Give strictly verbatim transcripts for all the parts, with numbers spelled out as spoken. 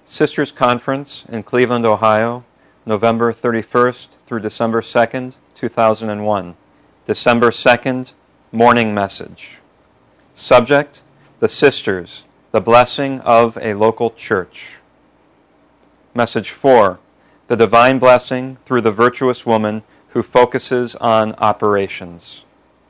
Sisters Conference in Cleveland, Ohio, November thirty-first through December second, two thousand one. December second, Morning Message. Subject, The Sisters, the Blessing of a Local Church. Message four, The Divine Blessing through the Virtuous Woman who focuses on operations.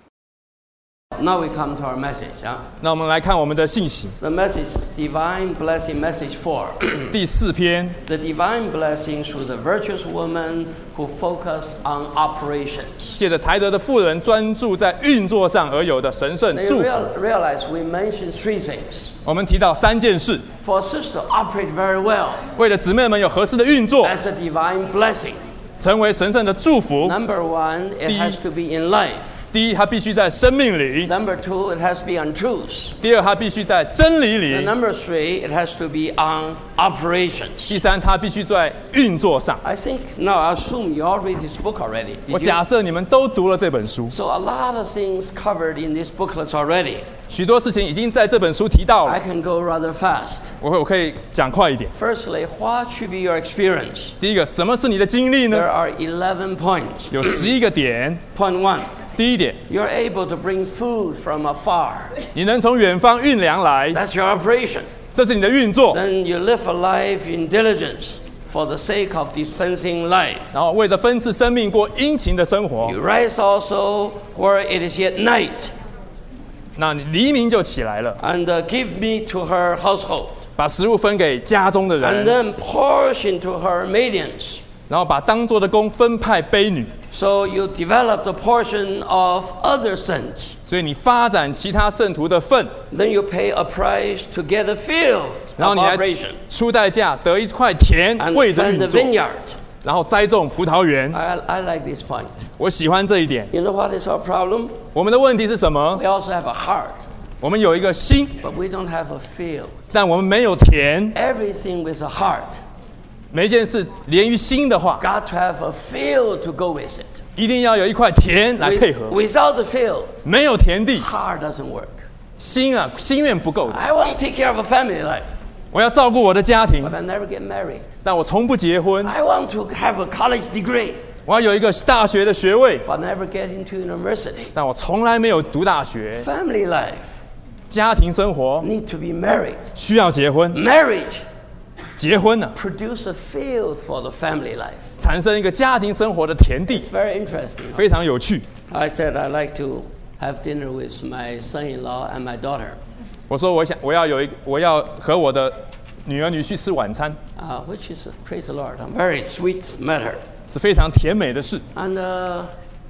Now we come to our message. Huh? 那我们来看我们的信息， The message, Divine Blessing, Message four. 第四篇， The divine blessing through the virtuous woman who focus on operations. 借着才德的妇人专注在运作上而有的神圣 Now 祝 you 福。 real, realize we mentioned three things. 我们提到三件事， For a sister to operate very well 为了姊妹们有合适的运作， as a divine blessing. 成为神圣的祝福。 Number one, it 第一 has to be in life. 第一，它必须在生命里； Number two, it has to be on truth. 第二，它必须在真理 And 里； number three, it has to be on operations. 第三，它必须在运作上。 I think, no, I assume you all read this book already. 我 Did 假 you? 设你们都读了这本书， So a lot of things covered in these booklets already. 许多事情已经在这本书提到 I 了。 can go rather fast. 我会我可以讲快一点。 Firstly, what should be your experience? 第一个，什么是你的经历 There 呢？ are eleven points. 有十一个点。 Point one, 第一点， you're able to bring food from afar. 你能从远方运粮来， That's your operation. 这是你的运作。 Then you live a life in diligence for the sake of dispensing life. 然后为了分赐生命过殷勤的生活， You rise also where it is yet night 那你黎明就起来了， and uh, give meat to her household. 把食物分给家中的 And 人， then portion to her maidens. 然后把当做的工分派卑女， So you develop the portion of other saints. 所以你发展其他圣徒的份， Then you pay a price to get a field 然后 of 你还 operation 出代价得一块田 and 为着 plant 运 the 作， vineyard. 然后栽种葡萄园。 I, I like this point. 我喜欢这一点。 You know what is our problem? 我们的问题是什么 We？also have a heart, 我们有一个心， but we don't have a field. 但我们没有田。 Everything with a heart. 每一件事连于心的话， Got to have a field to go with it. 一定要有一块田来 With- 配合。 without the field, 没有田地， heart doesn't work. 心啊，心愿不够的。 I want to take care of a family life, 我要照顾我的家庭 but，I never get married. 但我从不结婚。 I want to have a college degree, 我要有一个大学的学位， but never get into university. 但我从来没有读大学。 Family life 家庭生活 need to be married. 需要结婚， Marriage 结婚呢、 produce a field for the family life. 产生一个家庭生活的田地 It's，very interesting. 非常有趣。 I said I like to have dinner with my son-in-law and my daughter, 我说我想我要有一我要和我的女儿女婿吃晚餐， uh, which is, praise the Lord, a very sweet matter. 是非常甜美的事。 And uh,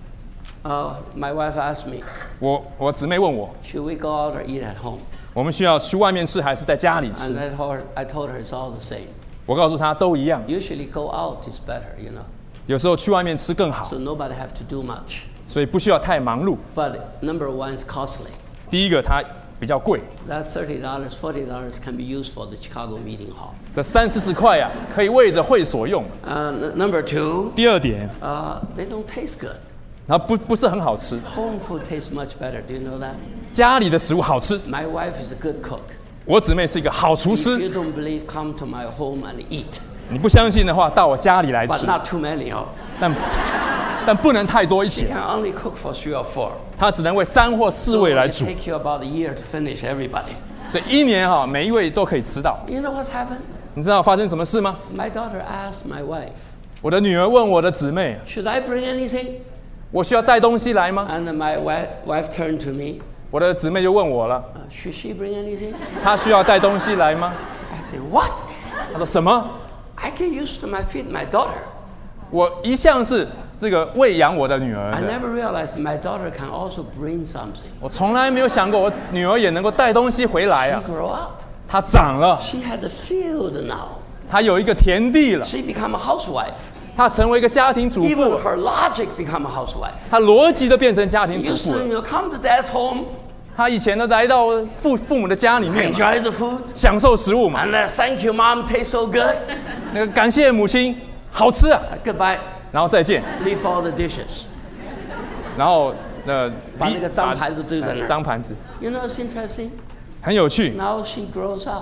uh, my wife asked me, 我我姊妹问我， should we go out or eat at home? 我们需要去外面吃还是在家里吃 And？I told her, I told her it's all the same. 我告诉她都一样， Usually go out is better, you know, 有时候去外面吃更好 so，nobody have to do much. 所以不需要太忙碌。 But number one is costly. 第一个它比较贵， That thirty dollars, forty dollars can be used for the Chicago meeting hall. 这三四十块啊，可以为着会所用。 Uh, n- number two, 第二点， uh, they don't taste good. 它不不是很好吃， Home food tastes much better. Do you know that? 家里的食物好吃。 My wife is a good cook. 我姊妹是一个好厨 If 师， you don't believe, come to my home and eat. 你不相信的话，到我家里来 But 吃， not too many. Oh. 但但不能太多一 She 起， can only cook for three or four. 他只能为三或四 So 位来 it 煮， take you about a year to finish everybody. 所以一年哈、每一位都可以吃到。 You know what's happened? 你知道发生什么事吗？ My daughter asked my wife, 我的女儿问我的姊妹， should I bring anything? 我需要带东西来吗？ And my wife, wife turned to me, 我的姊妹就问我了， uh, should she bring anything? 她需要带东西来吗？ I said, what? 她说什么？ I get used to my feed my daughter. 我一向是这个喂养我的女儿 I 的， never realized my daughter can also bring something. 我从来没有想过我女儿也能够带东西回来 She 啊。 grew up. 她长了， She had a field now. 她有一个田地了， She became a housewife. 她成为一个家庭主 Even 妇， her logic become a housewife. 她逻辑都变成家庭主 Used 妇 to, 了。 you know, come to dad's home, 她以前呢来到父父母的家里面嘛， enjoy the food, 享受食物嘛， and uh, thank you, mom, tastes so good. 那个感谢母亲，好吃啊， Uh, goodbye. 然后再见， Leave all the dishes. 然后呃， 把那个脏盘子堆在那儿把脏盘子 You know, it's interesting. 很有趣。 Now she grows up.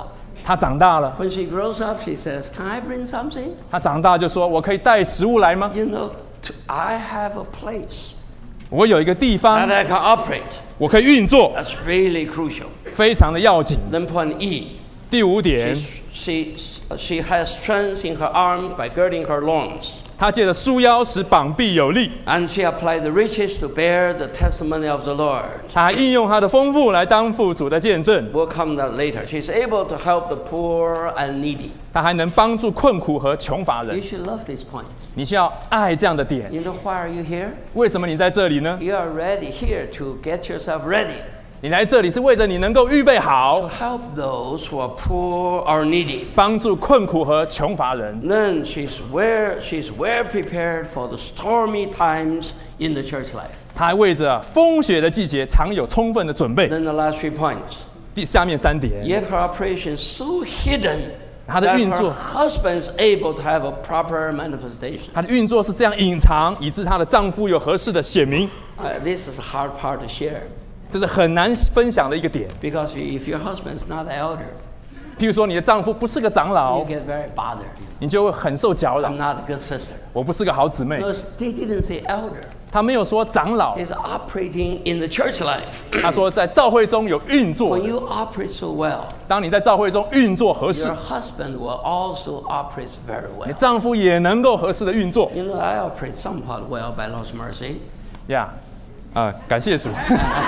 他长大了， When she grows up, she says, "Can I bring something?" 他长大就说：“我可以带食物来吗？ You know, to, I have a place 我有一个地 that 方， I can operate. 我可以运作， That's really crucial. 非常的要紧。 Then point E. ” 第五点， She, she, she has strength in her arms by girding her loins. 他借着束腰使膀臂有力， And she applied the riches to bear the testimony of the Lord. 他还应用他的丰富来当父主的见证。 We'll come to that later. She's able to help the poor and needy. 他还能帮助困苦和穷乏 You 人。 should love these points. 你需要爱这样的点。 You know why are you here? 为什么你在这里呢？ You are ready here to get yourself ready 你来这里是为着你能够预备 to 好， help those who are poor or needy. 帮助困苦和穷乏人。 Then she's well, she's well prepared for the stormy times in the church life. 他还为着风雪的季节常有充分的准备。 Then the last three points. 第下面三点， Yet her operation is so hidden 他的 that 运 her 作， husband is able to have a proper manifestation. 她的运作是这样隐藏，以致她的丈夫有合适的显明， Uh, this is a hard part to share 这是很难分享的一个点。 because if your husband is not an elder, 譬如说，你的丈夫不是个长 you 老， get very bothered. 你就会很受搅扰 I'm。not a good sister. 我不是个好姊妹， No, they didn't say elder. 他没有说长老， It's operating in the church life. 他说在教会中有运作 When。you operate so well, 当你在教会中运作合适 your，husband will also operate very 你 well. 丈夫也能够合适的运作 You know, I operate somewhat well by Lord's mercy. 呀。啊，感谢主，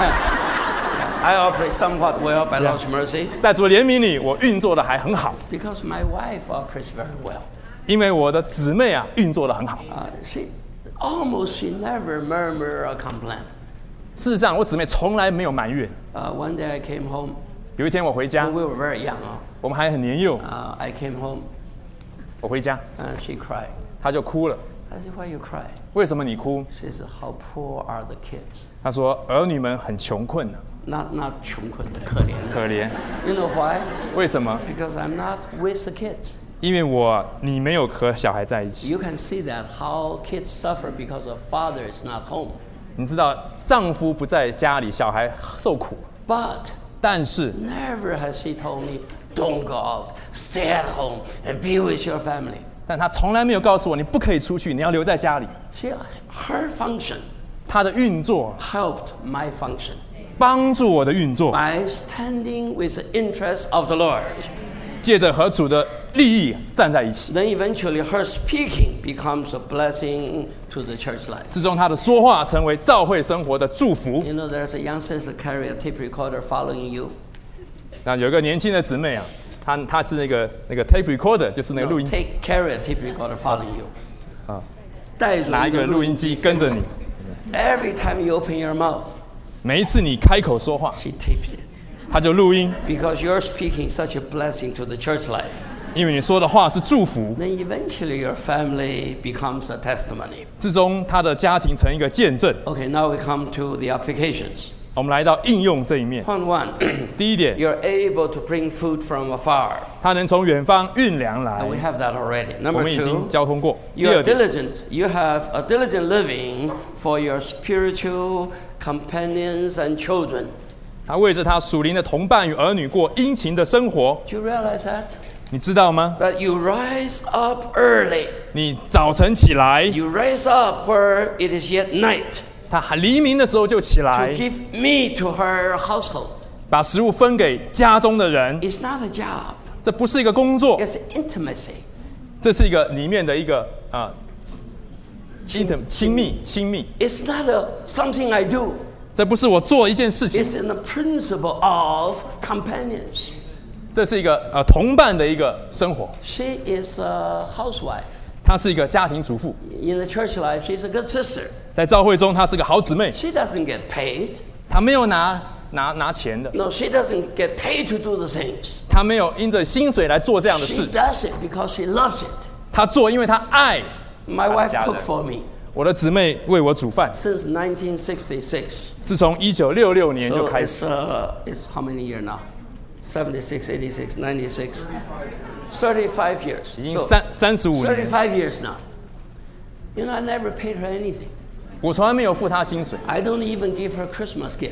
I operate somewhat well by Lord's mercy 在主的怜悯里，我运作的还很好， because my wife operates very well. 因为我的姊妹啊运作的很好。 Uh, she almost she never murmur or complain. 事实上，我姊妹从来没有埋怨。 Uh, one day I came home. 有一天我回家 When，we were very young. Uh, 我们还很年幼， uh, I came home 我回家， and she cried. 她就哭了。 I said, "Why you cry?" 为什么你哭？ She said, "How poor are the kids?" 她说儿女们很穷困呢、 Not not 穷困的，可怜的。 可怜。 You know why? 为什么？ Because I'm not with the kids. 因为我你没有和小孩在一起。 You can see that how kids suffer because of father is not home. 你知道丈夫不在家里，小孩受苦， But 但是 never has she told me, "Don't go out, stay at home and be with your family." 但他从来没有告诉我你不可以出去，你要留在家里。 She, her function 他的运作 helped my function 帮助我的运作， by standing with the interests of the Lord. 借着和主的利益站在一起。 Then eventually her speaking becomes a blessing to the church life. 最终他的说话成为教会生活的祝福。 You know, there's a young sister carry a tape recorder following you. 那有一个年轻的姊妹啊，她她是那个那个 tape recorder，就是那个 No, 录音 take carry a tape recorder following you. 啊， 带着拿一个录音机跟着你。 Every time you open your mouth, 每一次你开口说话， she tapes it. 她就录音， Because you're speaking such a blessing to the church life. 因为你说的话是祝福。 Then eventually your family becomes a testimony. 最终她的家庭成一个见证。 Okay, now we come to the applications. 我们来到应用这一面。 Point one, 第一点， you're able to bring food from afar. 她能从远方运粮来 And，we have that already. 我 Number 们已经 two, 交通过。第 you are 二点， diligent. You have a diligent living for your spiritual companions and children. 她为着她属灵的同伴与儿女过殷勤的生活， Do you realize that? 你知道吗？ That you rise up early. 你早晨起来， You rise up where it is yet night 她还黎明的时候就起 to 来， give meat to her household. 把食物分给家中的人。 It's not a job. 这不是一个工作， It's intimacy. 这是一个里面的一个啊，亲的亲密亲密。 It's not a something I do. 这不是我做一件事情， It's in the principle of companions. 这是一个呃同伴的一个生活。 She is a housewife. 她是一个家庭主妇， In the church life, she's a good sister. 在教会中她是个好姊妹， She doesn't get paid. 她没有拿拿拿钱的， No, she doesn't get paid to do the things. 她没有因着薪水来做这样的 She 事， does it because she loves it. 她做因为她爱。 My wife 家人。 cooked for me 我的姊妹为我煮饭， since nineteen sixty-six. 自从一九六六年就 So 开 it's, 始， uh, it's how many years now? seventy-six, eighty-six, ninety-six. thirty-five years. 已经 So 三三十五年。 thirty-five years now. You know, I never paid her anything. 我从来没有付她薪水， I don't even give her Christmas gift.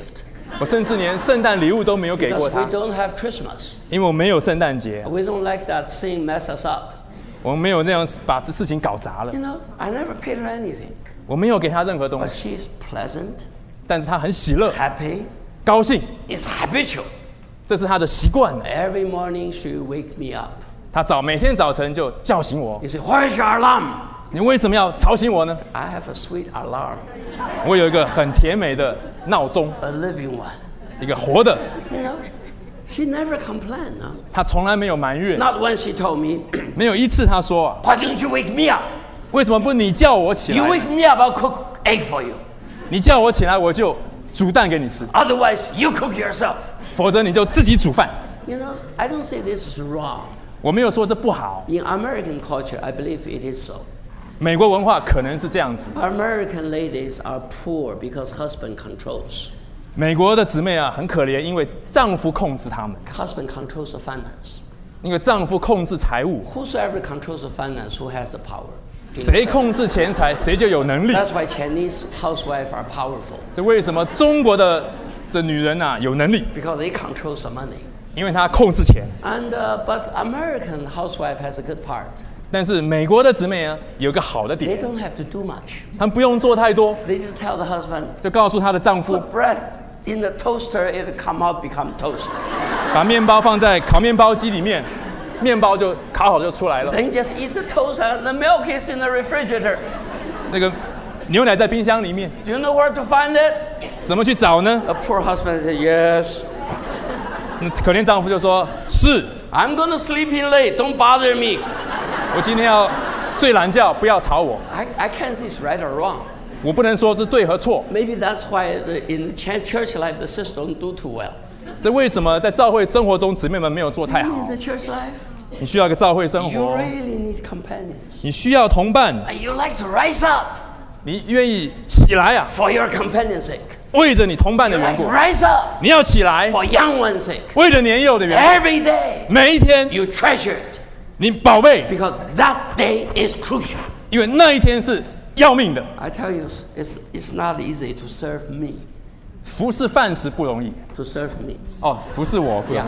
我甚至连圣诞礼物都没有给 Because 过 we 他， don't have Christmas. 因为我没有圣诞节， We don't like that thing mess us up. 我们没有那样把这事情搞砸了 You。know, I never paid her anything. 我没有给他任何东 But 西， she's pleasant, 但是他很喜乐、 happy. 高兴， It's habitual. 这是他的习惯。 Every morning she will wake me up. 他早每天早晨就叫醒我 You say, where's your alarm? 你为什么要吵醒我呢？ I have a sweet alarm, 我有一个很甜美的闹钟， a living one. 一个活的， You know, she never complained. No? 他从来没有埋怨， Not when she told me, 没有一次他说啊， why don't you wake me up? 为什么不你叫我起 You 来？ wake me up, I'll cook egg for you. 你叫我起来，我就煮蛋给你吃， Otherwise, you cook yourself. 否则你就自己煮饭。 You know, I don't say this is wrong. 我没有说这不好， In American culture, I believe it is so. 美国文化可能是这样子。 American ladies are poor because husband controls. 美国的姊妹啊很可怜，因为丈夫控制她们， Husband controls the finance. 因为丈夫控制财务， Whosoever controls the finance, who has the power? 谁控制钱财，谁就有能力。 That's why Chinese housewives are powerful 这为什么中国的这女人啊有能力？ because they control the money. 因为她控制钱。 And uh, but American housewife has a good part. 但是美国的姊妹啊有个好的 They 点， don't have to do much. 她们不用做太多， They just tell the husband, 就告诉她的丈夫， put bread in the toaster, it'll come out become toast. 把面包放在烤面包机里面，面包就烤好就出来了。 Then just eat the toast and the milk is in the refrigerator. 那个牛奶在冰箱里面， Do you know where to find it? 怎么去找呢？ The poor husband said, yes. 那可怜丈夫就说：“是 I'm going to sleep in late. Don't bother me. 我今天要睡懒觉，不要吵我。 I, I can't say it's right or wrong. 我不能说是对和错。 Maybe that's why the, in the ch- church life the sisters don't do too well. 这为什么在教会生活中姊妹们没有做太 In 好 the？church life, 你需要一个教会生 you 活， really need companions. 你需要同伴， And you like to rise up 你愿意起来啊， for your companion's sake. 为着你同伴的 You 缘 like to 故， rise up 你要起来， for young one's sake. 为着年幼的缘 Every day 故，每一天 you treasure it 你宝贝， because that day is crucial. 因为那一天是要命的。 I tell you, it's, it's not easy to serve me. 服侍饭食不容易 To serve me. 哦，服侍我不容 Yeah. 易。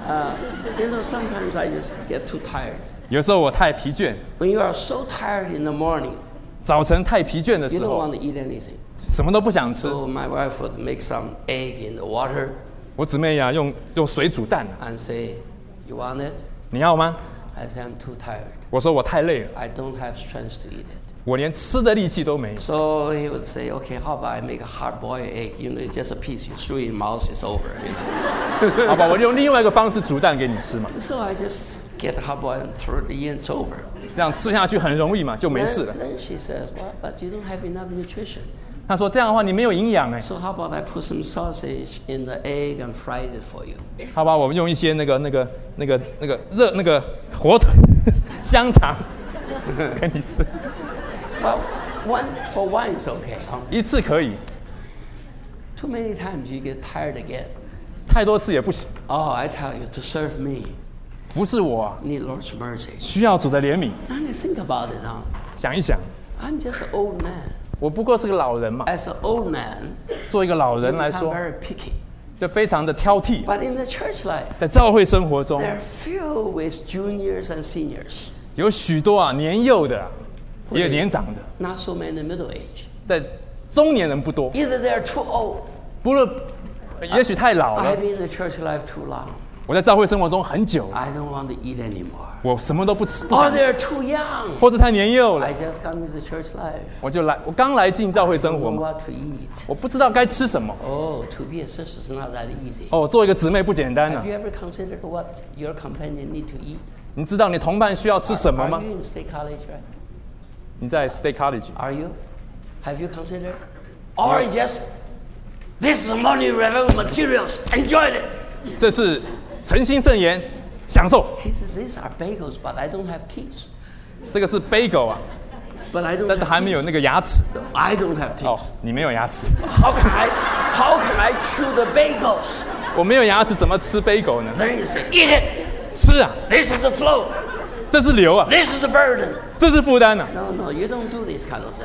Uh, you know, sometimes I just get too tired. 有时候我太疲倦， When you are so tired in the morning, 早晨太疲倦的 you 时 don't 候， want to eat anything. 什么都不想吃。 So my wife would make some egg in the water 我姊妹呀、用用水煮蛋， and say, you want it? 你要吗？ I say, I'm too tired. 我说我太累了， I don't have strength to eat it. 我连吃的力气都没有。 So he would say, okay, how about I make a hard-boiled egg? You know, it's just a piece. You throw it in your mouth, it's over. You know? 好吧，我用另外一个方式煮蛋给你吃嘛， So I just get hard-boiled and throw it in, it's over. 这样吃下去很容易嘛，就没 Then, 事了。 then she says, well, but you don't have enough nutrition. 他说这样的话你没有营养哎， So how about I put some sausage in the egg and fry it for you? 好吧，我们用一些那个那个那个那个热那个火腿香肠给你吃， Well, one for one is okay. Huh? 一次可以， Too many times you get tired again. 太多次也不行。 Oh, I tell you, to serve me, 服侍我啊， need Lord's mercy. 需要主的怜悯。 Now you think about it now. 想一想， I'm just an old man. 我不过是个老人嘛， As an old man, 做一个老人 I'm 来说， very picky. 就非常的挑剔。 But in the church life, 在教会生活中， they're filled with juniors and seniors. 有许多啊年幼的啊，也有年长的， Not so many middle age. 在中年人不多， Either they're too old. 不论也许太老 I've 了。 been in the church life too long. 我在教会生活中很久， I don't want to eat anymore. 我什么都不吃，不 Or 想吃 they're too young. 或者太年幼了 I，just come to the church life. 我就来，我刚来进教会 I 生 don't 活 know 嘛， what to eat. 我不知道该吃什么。 Oh, to be a sister is not that easy. 哦，做一个姊妹不简单 Have 啊！ you ever considered what your companion need to eat? 你知道你同伴需要吃什么 Are 吗？ you in state college, right? 你在 State College， Are you? Have you considered? Or just this is money revenue materials. Enjoy it. 这是诚心圣言，享受。 He says these are bagels, but I don't have teeth. 这个是 bagel 啊， But I don't 但是 have 还没有 teeth. 那个牙齿。 I don't have teeth. 哦，你没有牙齿， How can I? How can I chew the bagels? 我没有牙齿，怎么吃 bagel 呢？ Then you say, eat it. 吃啊， This is the flow. 这是流啊， This is the burden. 这是负担啊。 No, no, you don't do these kind of things.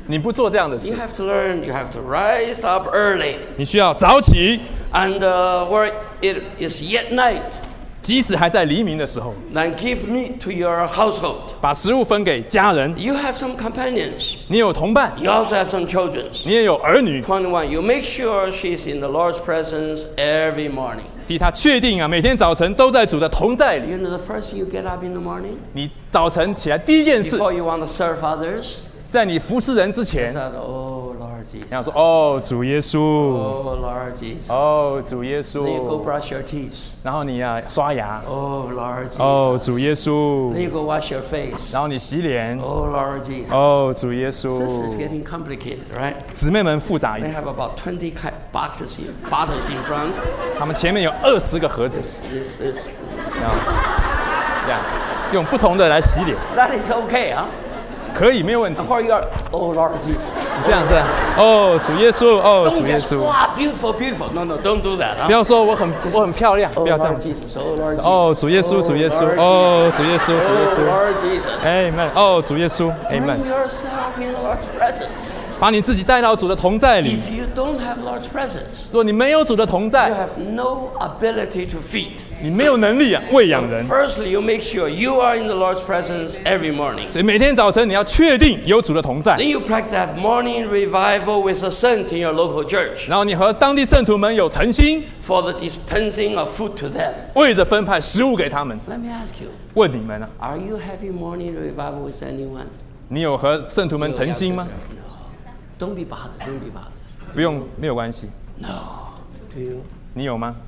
你不做这样的 You 事， have to learn, you have to rise up early. 你需要早起， And uh, where it is yet night, 即使还在黎明的时候， then give meat to your household. 把食物分给家人。 You have some companions. 你有同伴， You also have some children. 你也有儿女。 twenty-one, you make sure she's in the Lord's presence every morning. 第一，他确定啊，每天早晨都在主的同在里。 You know the first thing you get up in the morning? 你早晨起来第一件事， Before you want to serve others, 在你服侍人之 you 前， say, oh, Lord Jesus. 你要说：“哦，主耶稣， Oh, Lord Jesus. 哦，主耶 Then you go 稣。 brush your teeth. ” 然后你呀、刷牙， Oh, Lord Jesus. 哦，主耶 Then 稣。 you go wash your face. 然后你洗脸， Oh, Lord Jesus. 哦，主耶 This is 稣。 getting complicated, right? 姊妹们复杂一 They 点， have about twenty ki- boxes in, bottles in front. 他们前面有二十个盒子， This is 这样，这样用不同的来洗脸， that is okay, huh? 可以没有问题。 Where you are? Oh, Lord Jesus. 这样是，哦，主耶稣，哦， Don't 主耶 just 稣。 wow, beautiful, beautiful. No, no, don't do that, 不 huh? 要说我很我很漂亮， Oh, 不要这样 Lord 子。 Jesus. Oh, Lord Jesus. 哦，主耶稣，主耶稣 Lord， 哦，主耶稣，主耶 Oh, 稣。 Lord Jesus. Amen。哦，主耶稣 Bring ，Amen。 yourself in the Lord's presence. 把你自己带到主的同在里。 If you don't have Lord's presence, 如果你没有主的同 you 在， have no ability to feed. 你没有能力啊喂养人。 Firstly, you make sure you are in the Lord's presence every morning. 所以每天早晨你要确定有主的同在， Then you practice that morning revival with the saints in your local church 然后你和当地圣徒们有诚心， for the dispensing of food to them. 为着分派食物给他们。 Let me ask you, 问你们啊， are you having morning revival with anyone? 你有和圣徒们诚心吗？ No. Don't be bothered. Don't be bothered. 不用，没有关系。 No. Do you? 你有吗？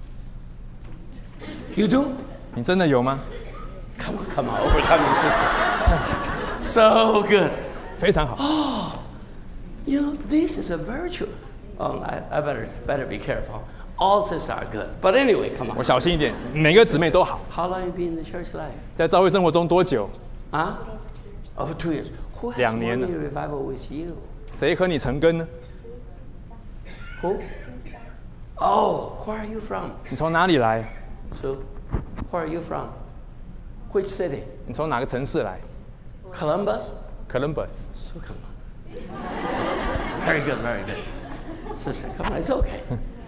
You do? 你真的有吗？ Come on, come on. Overcoming sister. So good. 非常好。 You know, this is a virtue. Oh, I, I better better be careful. All sisters are good. But anyway, come 我 on. 小心一点，每个姊妹都好。 How long you been in the church life? 在教会生活中多久？ Huh? Oh, two years. Who has 两年了。 morning revival with you? 谁和你成根呢？ Who? Oh, where are you from? 你从哪里来？ So, where are you from? Which city? 你从哪个城市来 Columbus? ？Columbus。 So come on. Very good, very good. Sister, come on, it's okay.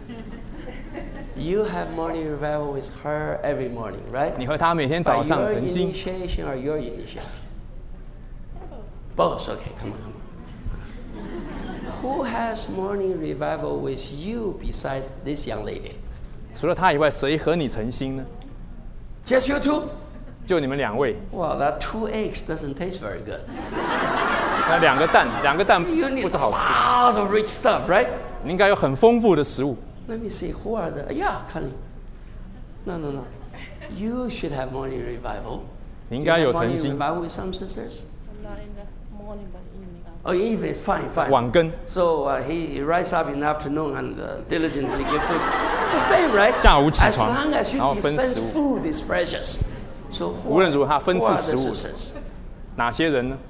You have morning revival with her every morning, right? 你和他每天 By 早上 your 诚心， initiation or your initiation? Both. Okay, come on, come on. Who has morning revival with you beside this young lady? 除了他以外，谁和你诚心呢？ Just you two? 就你们两位。 Well, that two eggs doesn't taste very good. 那两个蛋，两个蛋 You need 不是好吃。 a lot of rich stuff, right? 你应该有很丰富的食物。 Let me see, who are the... Yeah, Connie. No, no, no. You should have morning revival. 你应 Do you 该 have 有 morning 诚心。 revival with some sisters? I'm not in the morning, but evening. Oh, evening, fine, fine. 晚更， So uh, he, he rises up in the afternoon and uh, diligently give food. It's the same, right? 下午起 As 床 long as you 然后分 dispense 食物。 food is precious. So who 无论 are, 如何他分 who 赐 are 食 the 物 sisters? 哪些人呢？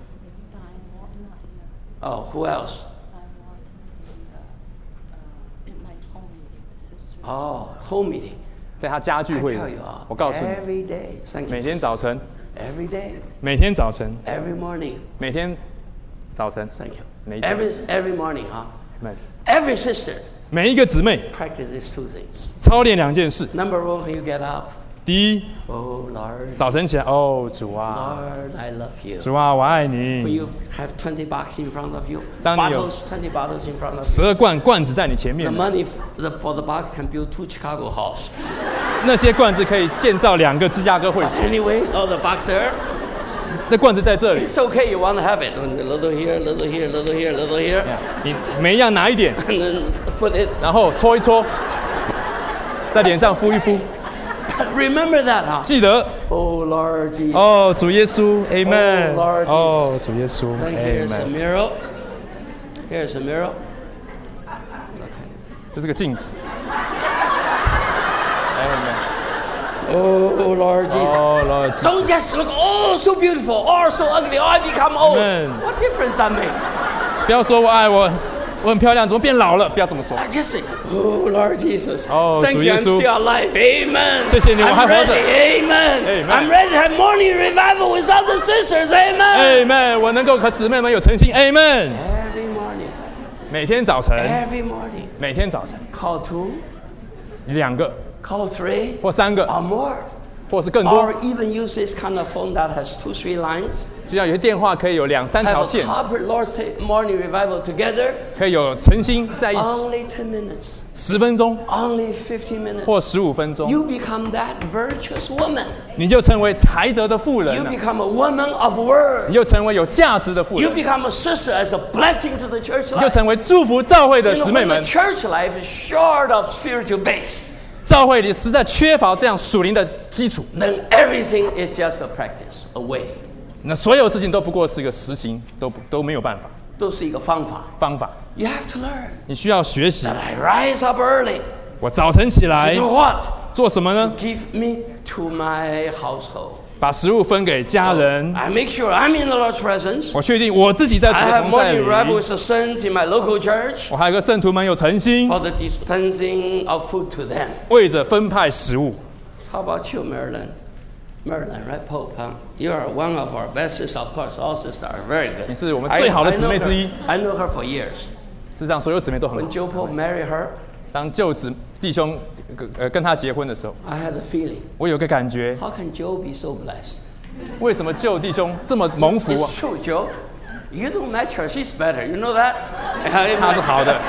Oh, who else? In my home meeting, the sister. Oh, home meeting. 在他家聚 I 会 tell you, uh, 我告诉你， every day. Thank you, 每天 sister. 早晨， Every day. 每天早晨， Every morning. 每天早晨， Thank you. 每一天 Every, every morning, huh? 每 Every sister 每一个姊妹 practice these two things. 操练两件事。 Number one, when you get up, 第一， oh Lord, 早晨起来，哦，主啊， Lord, I love you. 主啊，我爱 When 你。 you have twenty bucks in front of you, 当你有 bottles, twenty bottles in front of you. 十二罐罐子在你前 The 面， money f- the, for the box can build two Chicago halls. 那些罐子可以建造两个芝加哥会 But 所。 anyway, oh, the box there, 这罐子在这里， it's okay. You want to have it. A little here, a little here, a little here, a little here, 你每一样拿一点， and then put it. 然后搓一搓，在脸上敷一敷。 Remember that, huh? 记得 Oh Lord Jesus. 哦，主耶稣 ，Amen。 Oh, Lord 哦， Jesus. 主耶稣 Then here's a ，Amen。 mirror. Here's a mirror. 这是个镜子。Amen。 Oh Lord Jesus. 哦，Lord Jesus。 Don't just look, oh, so beautiful, or so ugly, oh, I become old. Amen. What difference that make? 不要说我爱我， 我很漂亮，怎么变老了？不要这么说。 I just say, oh Lord Jesus, Oh, thank 主 you, 耶 I'm 稣。 still alive. Amen. 谢谢你，我还 I'm 活着。 ready. Amen. Amen. I'm ready to have morning revival with other sisters. Amen. Amen，我能够和姊妹们有诚心。Amen。 Every morning, 每天早晨， every morning, 每天早晨 call two, 两个 call three, 或三个， or more. 或是更多 Or，even use this kind of phone that has two, three lines. 就像有些电话可以有两三 Have 条 a 线， corporate Lord's morning revival together. 可以有诚心在一起， Only ten minutes. 十分钟 Only fifteen minutes. 或十五分钟， You become that virtuous woman. 你就成为才德的妇人 You 了， become a woman of word. 你就成为有价值的妇 You 人， become a sister as a blessing to the church 你就 life. 成为祝福教会的 You know, 姊妹 when the 们。 church life is short of spiritual base, 教会里实在缺乏这样属灵的基础， then everything is just a practice, a way. 那所有事情都不过是一个实行，都不都没有办法都是一个方法。 方法， You have to learn 你需要学习 that。I rise up early. 我早晨起来 To do what? 做什么呢？ Give me to my household. 把食物分给家人。 I make sure I'm in the Lord's presence. 我确定我自己在主 I 的 have 同在 morning 里。 revival with the saints in my local church 我还有个圣徒们有诚心， for the dispensing of food to them. 为着分派食物。 How about you, Marilyn? Marilyn, right, Pope? Huh? You are one of our best sisters, of course. All sisters are very good. 你是我们最好的姊妹之一。 I know her for years. 事实上，所有姊妹都很 When 好。 Joe Pope married her, 当舅子弟兄呃跟他结婚的时候， I had a feeling. 我有个感觉， How can Joe be so blessed? 为什么舅弟兄这么蒙福啊？ It's true, Joe. You don't match her. She's better. You know that? 他是好的，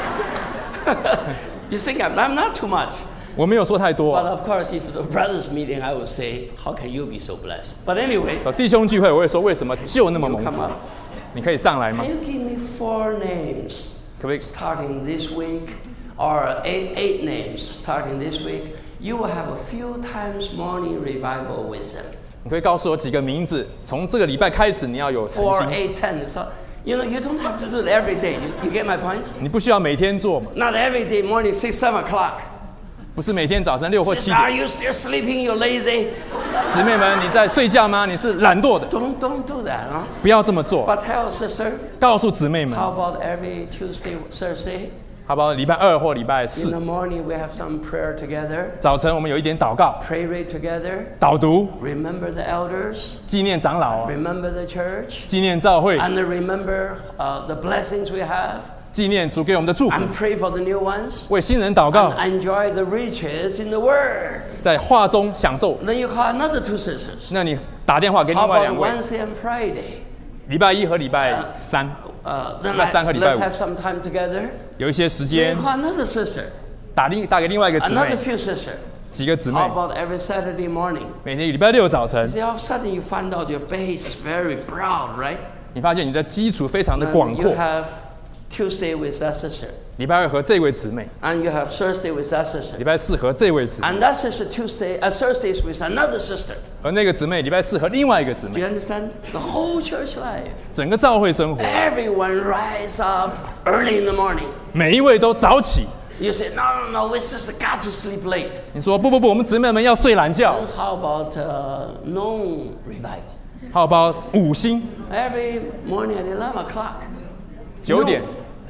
You think I'm, I'm not too much. 我没有说太 But 多。 of course, if the brothers meeting, I would say, how can you be so blessed? But anyway, 呃弟兄聚会，我会说为什么舅那么 you 蒙 come 福？ up. 你可以上来吗 Can？you give me four names 可不可以？ starting this week, or eight, eight names starting this week? You will have a few times morning revival with them. 你可以告诉我几个名字？从这个礼拜开始，你要有诚 Four, 心。 eight, ten. So, you know, you don't have to do it every day. You, you get my point? 你不需要每天做嘛， Not every day morning, six, seven o'clock. 不是每天早晨六或七 Sister, are 点。 you still sleeping? You lazy? 姊妹们，你在睡觉吗？你是懒惰的， Don't don't do that, huh? 不要这么做。 But tell sister, 告诉姊妹们， how about every Tuesday, Thursday? 好不好？礼拜二或礼拜 In 四 the morning, we have some prayer together, 早晨，我们有一点祷告、 pray read together, 导读、 remember the elders, 纪念长老、 remember the church, 纪念教会、 and remember uh, the blessings we have, 纪念主给我们的祝福， and pray for the new ones, 为新人祷告， and enjoy the riches in the Word. 在话中享受。 Then you call another two sisters. 那你打电话给 How 另外 about 两位， Wednesday and Friday? 礼拜一和礼拜三 Uh, then 礼拜 I- 三和礼拜 let's 五 have some time together. 有一些时 Then 间 you call another sister, 打另打给另外一个姊 another 妹， few sisters. 几个姊妹 How，about every Saturday morning? 每天礼拜六早晨 You，see, all of a sudden you find out your base is very broad, right? 你发现你的基础非常的 And 广 you 阔。 have Tuesday with that sister, 礼拜二和这位姊妹， and you have Thursday with that sister, 礼拜四和这位姊妹， and that sister Tuesday, uh, Thursdays with another sister. 而那个姊妹礼拜四和另外一个姊 Do 妹， you understand? The whole church life. 整个教会生活， Everyone rise up early in the morning. 每一位都早起。 You say, no, no, no, we sister got to sleep late. 你说不不不，我们姊妹们要睡懒觉 Then，how about uh, noon revival? 好包五星 Every morning at eleven o'clock. 九点、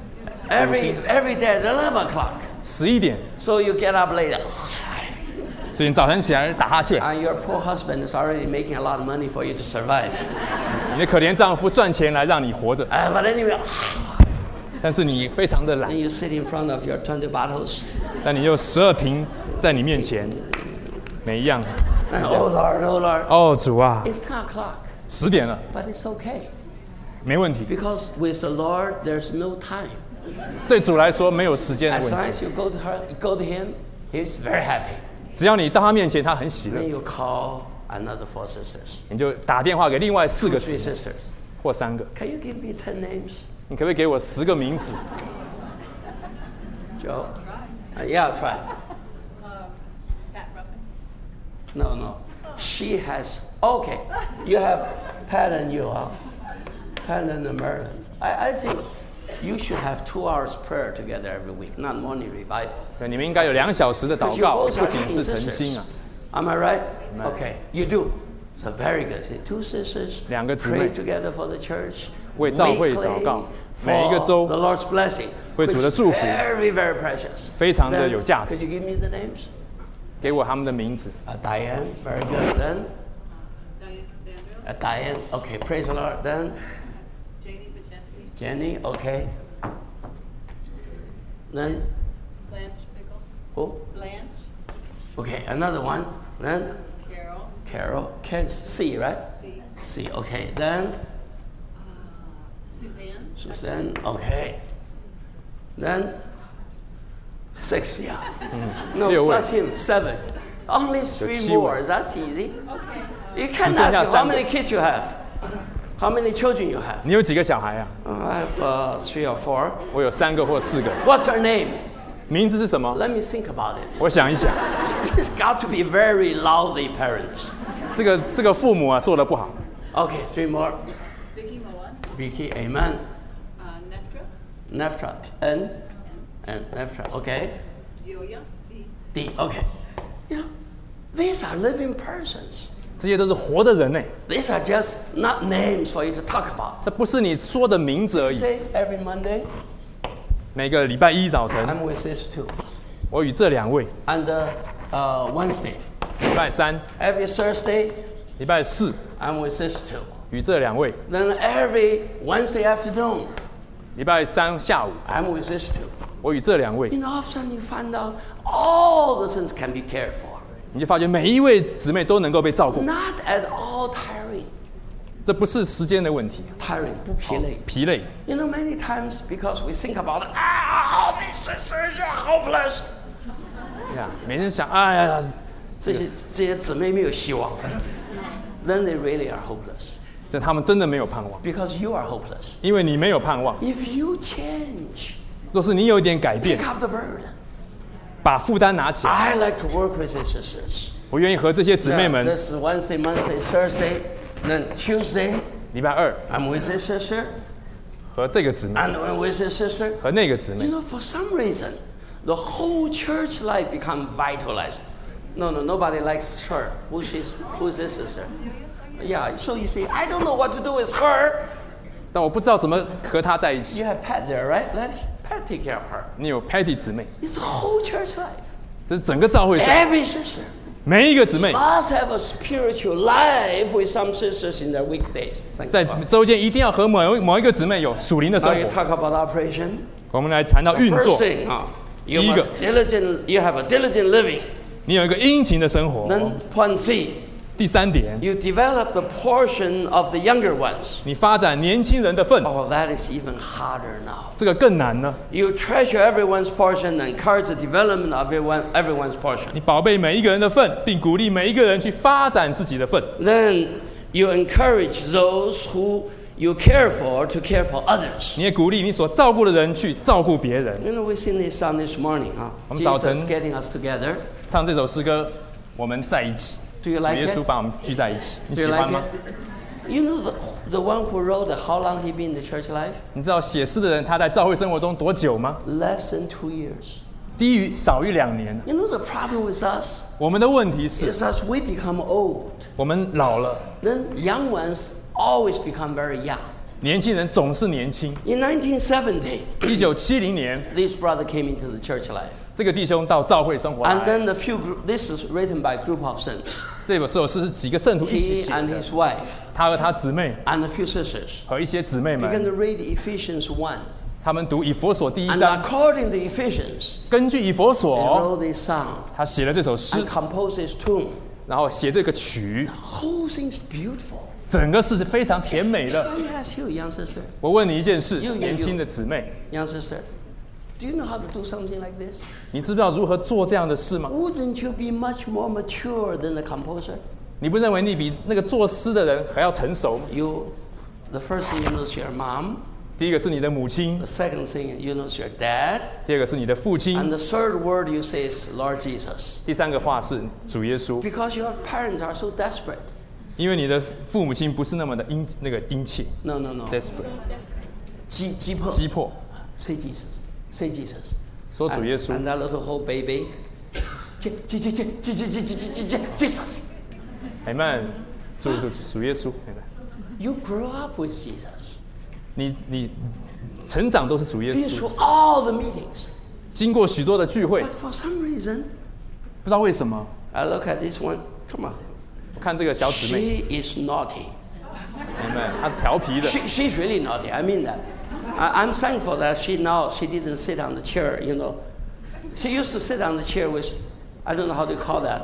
Every every day at eleven o'clock. 十一点， So you get up later. 所以你早晨起来打哈欠， And your poor husband is already making a lot of money for you to survive. 你的可怜丈夫赚钱来让你活着， Uh, but anyway, 但是你非常的懒 and，you sit in front of your twenty bottles. 但你有十二瓶在你面前，每一样。 And, oh Lord, oh Lord. 哦，主啊， It's ten o'clock, 十点了， but it's okay. 没问题。 Because with the Lord, there's no time. 对主来说没有时间的 As 问 long 题， as you go to her, go to him, he's very happy. 只要你到他面前，他很喜乐 Then，you call another four sisters, 你就打电话给另外四 two, 个 three 姊妹 sisters. 或三个， Can you give me ten names, 你可不可以给我十个名字？ Joe? Uh, yeah, I'll try. No, no. She has. Okay, you have Pat and you, huh? Pat and Merlin. I, I think you should have two hours prayer together every week, not morning revival. 对，你们应该有两小时的 Because 祷 you 告， both 不 are 仅 leading 是诚心 sisters. 啊。 Am I right? Amen. Okay, you do. So very good. See, two sisters 两个姊妹 pray together for the church. 为教会 weekly 祷告， for 每一个周 the Lord's blessing. 为主的 which is 祝福 very, very precious. 非常的 Then, 有价值。 Could you give me the names? 给我他们的名字。 Uh, Diane, very good. Then Diane Cassandra, uh, Diane, okay, praise the Lord. Then Janie Pacheski, Jenny, okay. Then Blanche Pickle, who? Blanche, Okay, another one. Then Carol, Carol, Can C, right? C, C, okay. Then uh, Suzanne, Suzanne, okay. Then six, yeah. No, 六位 plus him, seven. Only three 七位 more. That's easy. okay, You can 只剩 ask 下 you how 三个 many kids you have. How many children you have? 你有几个小孩啊？ Uh, I have uh, three or four. 我有三个或四个。 What's her name? 名字是什么？ Let me think about it. 我想一想， It's got to be very lousy parents. 这个这个父母啊做得不好。 Okay, three more. Vicky Moen, Vicky, amen. uh, Neftra, Neftra, N, and Neftra, okay. Delia, D, D, okay. You know, these are living persons. 这些都是活的人呢， These are just not names for you to talk about. 这不是你说的名字而已。 Say every Monday, 每个礼拜一早晨， I'm with these two. 我与这两位； And uh, uh, Wednesday, 礼拜三、 every Thursday, 礼拜四 I'm with these two. 与这两位； Then every Wednesday afternoon, 礼拜三下午 I'm with these two. 我与这两位。 You know, all of a sudden you find out all the things can be cared for. 你就发觉每一位姊妹都能够被照顾， Not at all tiring. 这不是时间的问题， Tiring, 不疲累。 疲累。 You know, many times because we think about, ah, all these sisters are hopeless. 呀，每天想，哎呀， 这些这些姊妹没有希望。Then they really are hopeless 这他们真的没有盼望， because you are hopeless. 因为你没有盼望。 If you change, 若是你有一点改变 pick，up the burden. 把负担拿起来， I like to work with these sisters. 我愿意和这些姊妹 Yeah, 们， this is Wednesday, Monday, Thursday, then Tuesday, 礼拜二 I'm with this sister, 和这个姊妹 and I'm with this sister. 和那个姊 You 妹， know, for some reason, the whole church life become vitalized. No, no, nobody likes her. Who she's, who's this sister? Yeah, so you see, I don't know what to do with her. 但我不知道怎么和她在一起。 You have Pat there, right? Let Pat take care of her. 你有 Patty 姊妹， It's the whole church life. 这是整个教会上 Every sister 每一个姊妹， must have a spiritual life with some sisters in their weekdays. Think 在 about it. 周间一定要和某某一个姊妹有属灵的生 Now you 活。 talk about operation. 我们来谈到 The 运 first 作， thing, huh? You 第一个。 must diligent. You have a diligent living. 你有一个殷勤的生活。 Then point C. 第三点， You develop the portion of the younger ones. 你发展年轻人的份， Oh, that is even harder now. 这个更难呢。 You treasure everyone's portion and encourage the development of everyone, everyone's portion. 你宝贝每一个人的份，并鼓励每一个人去发展自己的份。 Then you encourage those who you care for to care for others. 你也鼓励你所照顾的人去照顾别人。 You know, we sing this song this morning, huh? 我们早晨 Jesus getting us together. 唱这首诗歌，我们在一起。 Do you 主 like 耶 it? 稣把我们聚在一起，你 Do 喜 you 欢 like 吗？ it? You know the, the one who wrote the How Long He Been in the Church Life? 你知道写诗的人他在教会生活中多久吗？ Less than two years. 低于少于两年。 You know the problem with us 我们的问题是， is that we become old. 我们老了， Then young ones always become very young. 年轻人总是年轻。 In nineteen seventy, 一九七零年， this brother came into the church life. 这个弟兄到教会生活 And 来。 then the few group, this is written by a group of saints. 这首诗是几个圣徒一起 He 写 and 的， his wife 他和他姊妹 and a few sisters 和一些姊妹 began 们， to read Ephesians one. 他们读以佛所第一 And 章， according to Ephesians, 根据以佛 they 所， wrote this song 他写了这首诗 and，composed this tune. 然后写这个曲， The whole thing's beautiful. 整个是非常甜美的。 Let me ask you, young sister, 我问你一件事， You, you, 年轻的姊妹， young sister, do you know how to do something like this? 你知不知道如何做这样的事吗？ Wouldn't you be much more mature than the composer? 你不认为你比那个作诗的人还要成熟吗？ You, the first thing you know is your mom. 第一个是你的母亲 The，second thing you know is your dad. 第二个是你的父 And 亲， the third word you say is Lord Jesus. 第三个话是主耶稣。 Because your parents are so desperate. 因为你的父母亲不是那么的殷那个殷切 No, no, no. ，desperate， 鸡鸡迫。 急迫， Say Jesus. Say Jesus. 说主 And, 耶稣 and。that little whole baby. Je- Je- Je- Je- Je- Je- Je- Je- Je- Je- Jesus. Amen。 主主主耶稣，对不对？ You grow up with Jesus. 你你成长都是主耶 Been 稣， through all the meetings. 经过许多的聚会， But for some reason, 不知道为什么， I look at this one. Come on. 我看这个小姊妹， She is naughty. 明白？她是调皮的， She, she's really naughty. I mean that. I, I'm thankful that she now she didn't sit on the chair. You know, she used to sit on the chair with, I don't know how to call that.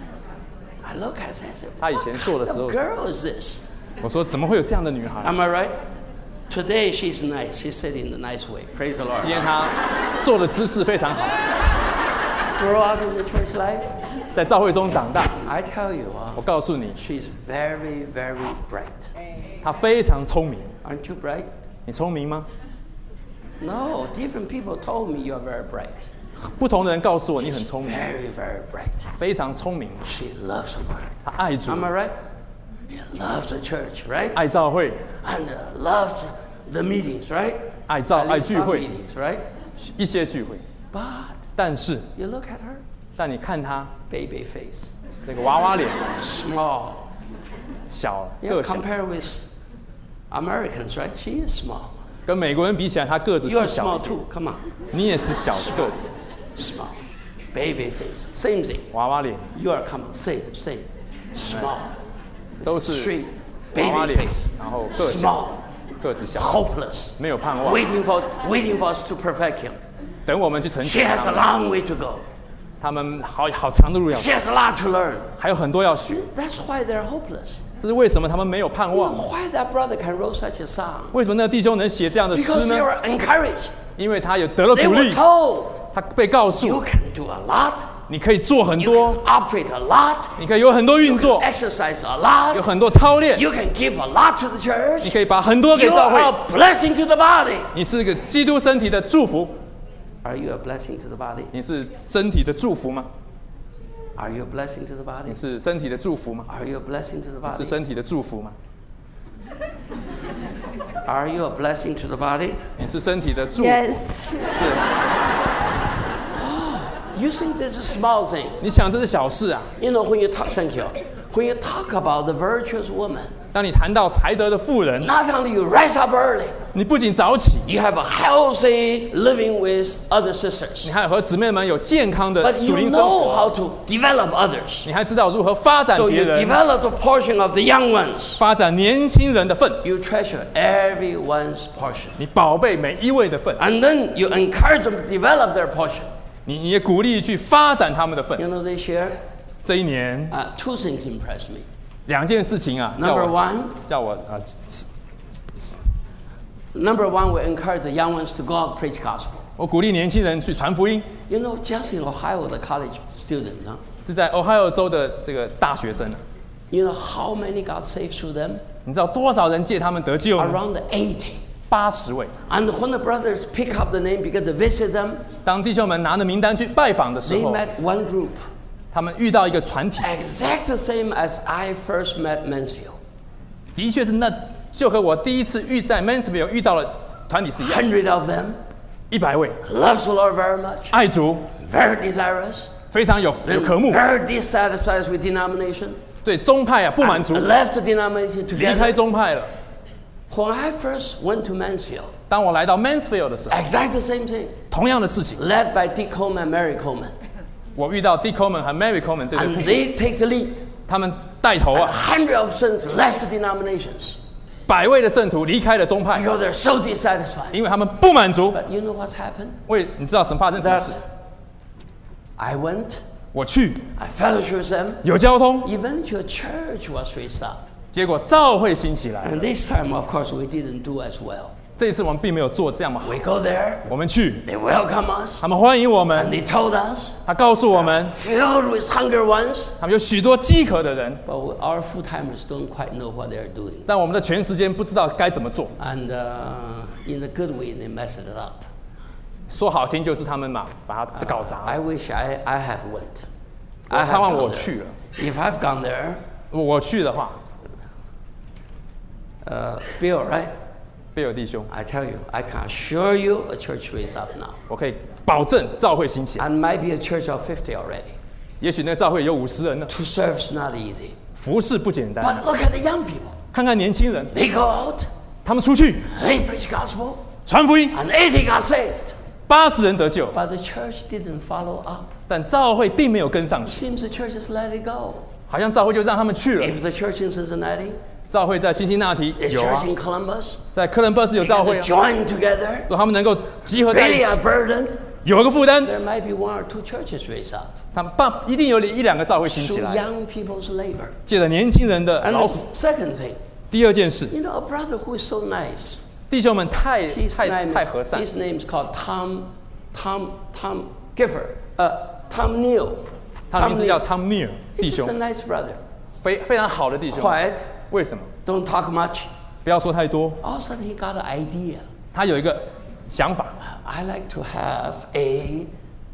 I look at her and say, 她以 what 前做的 kind 时候 of，girl is this? 我说怎么会有这样的女孩？ Am I right? Today she's nice. She's sitting the nice way. Praise the Lord. 今天她做的姿势非常好， Grow up in the church life. 在教会中长大。 I tell you, 我 uh, 告诉你， she's very, very bright. 她非常聪明。 Aren't you bright? 你聪明吗？ No, different people told me you're very bright. 不同的人告诉我你很聪明， Very, very bright. 非常聪明。 She loves the Lord. 她爱主， Am I right? She loves the church, right? 爱教会， And uh, loves the meetings, right? 爱教 At 爱 least 聚 some 会， meetings, right? 一些聚会。 But 但是， you look at her, 但你看她 baby face, 那个娃娃脸， small. 小 Yeah, 个小， compare with Americans, right? She is small. 跟美国人比起来，她个子 You are 是小 small 一点， too. Come on, 你也是小的个子， small. Baby face, same thing. 娃娃脸 You are come on, same, same. Small. 都是 Straight 娃娃 baby 脸 face.， 然后个 Small. 小，个子小， Hopeless. 没有盼望， Waiting for waiting for us to perfect him. 等我们去成 She 全 has 他 a 们， long way to go. 他们好好长的路要走， She has a lot to learn. 还有很多要学。 That's why they're hopeless. 这是为什么他们没有盼 You know 望？ why that brother can wrote such a song? 为什么那个弟兄能写这样的 Because 诗 they 呢？ were encouraged. 因为他有得了 They 鼓 were 励， told 他被告 you 诉 can do a lot. 你可以做很 You 多， can operate a lot. 你可以有很多运 You 作， can exercise a 有 lot. 很多操练， You can give a lot to the 你 church. 可以把很多给 You 教 are 会， a blessing to the body. 你是个基督身体的祝福， Are you a blessing to the body? 你是身体的祝福吗？ Are you a blessing to the 你 body? 是身体的祝福吗？ Are you a blessing to the 是 body? 身体的祝福吗？ Are you a blessing to the body? 你是身体的祝福， Yes. 是 You think this is a small thing? 你想这是小事啊？ You know, when you talk, thank you. When you talk about the virtuous woman, 当你谈到才德的妇人， not only you rise up early, 你不仅早起， you have a healthy living with other sisters, 你还有和姊妹们有健康的 but 属 you 灵生 know 活， how to develop others. 你还知道如何发展 So 别 you 人， develop a portion of the young ones. 发展年轻人的份， You treasure everyone's portion. 你宝贝每一位的份， And then you encourage them to develop their portion. 你你也鼓励去发展他们的份。 You know, this year, 这一年 uh, two things impressed me. 两件事情啊，叫 Number 我 one, 叫我啊， number one, we encourage the young ones to go out and preach gospel. 我鼓励年轻人去传福音。 You know, just in Ohio, the college student, huh? 是在 Ohio 州的这个大学生啊， You know how many got saved through them? 你知道多少人借他们得救呢？ Around eighty. 八十位。 And when the brothers pick up the name because to visit them, 当弟兄们拿着名单去拜访的时 they 候， met one group, 他们遇到一个团体， exact the same as I first met Mansfield. 的确是那就和我第一次遇在 Mansfield 遇到的团体是一样， Hundred of them 一百位 loves the Lord very much, 爱主， very desirous, 非常有有 and 渴慕， very dissatisfied with denomination. 对宗派啊不满足， And left the denomination 离开 together. 宗派了。 When I first went to Mansfield, 当我来到 Mansfield 的时候， exact the same thing, 同样的事情， led by Dick Coleman and Mary Coleman. 我遇到 Dick Coleman 和 Mary Coleman 这对 And 夫妇， they take the lead. 他们带头 And 啊， hundred of sons left the denominations 百位的圣徒离开了宗派， because they're so dissatisfied. 因为他们不满足。 But you know what's happened? 为你知道神发生什么 That 事？ I went, 我去 I fellowship with them. 有交通， Eventually, church was raised up. 结果教会兴起来。 And this time, of course, we didn't do as well. 这一次我们并没有做这样嘛好， We go there, 我们去， they welcome us, 他们欢迎我 and 们， they told us, 他告诉我们， filled with hunger ones. 他们有许多饥渴的人， But we- our full timers don't quite know what they're doing. 但我们的全时间不知道该怎么做。 And uh, in a good way, they messed it up. 说好听就是他们嘛，把它搞砸 I 了。 wish I, I have went. 我 I 盼 have 望 gone 我 there. 去了， If I've gone there, 我去的话， uh, Bill, right? 贝尔弟兄， I tell you, I can assure you a church raised up now. 我可以保证教会兴起来。 And might be a church of fifty already. 也许那个教会有五十人呢， To serve is not easy. 服侍不简单。 But look at the young people. 看看年轻人， They go out, 他们出去 they preach gospel, 传福音， and eighty got saved. 八十人得救， But the church didn't follow up. 但教会并没有跟上去， Seems the church just let it go. 好像教会就让他们去了。 If the church in Cincinnati, 教会在辛辛那提 the 有啊 church，in Columbus, 在哥伦布斯有教会 they 啊， join together, 如果他们能够集合在一 really 起， are burdened, 有一个负担， there might be one or two churches raised up 他们爸一定有一两个教会兴起 through 来， young people's labor. 借着年轻人的 And 劳 the 苦。 second thing, 第二件事， you know, a brother who is so nice. 弟兄们太 His 太 name 太和 is 善， his name is called Tom, Tom, Tom Gifford, uh, Tom Neal. 他的名字叫 Neal. Tom Neal 弟 He's just a 兄， nice brother. 非非常好的弟兄。 Quiet, 为什么？ don't talk much. 不要说太多。 All of a sudden, he got an idea. 他有一个想法， I like to have a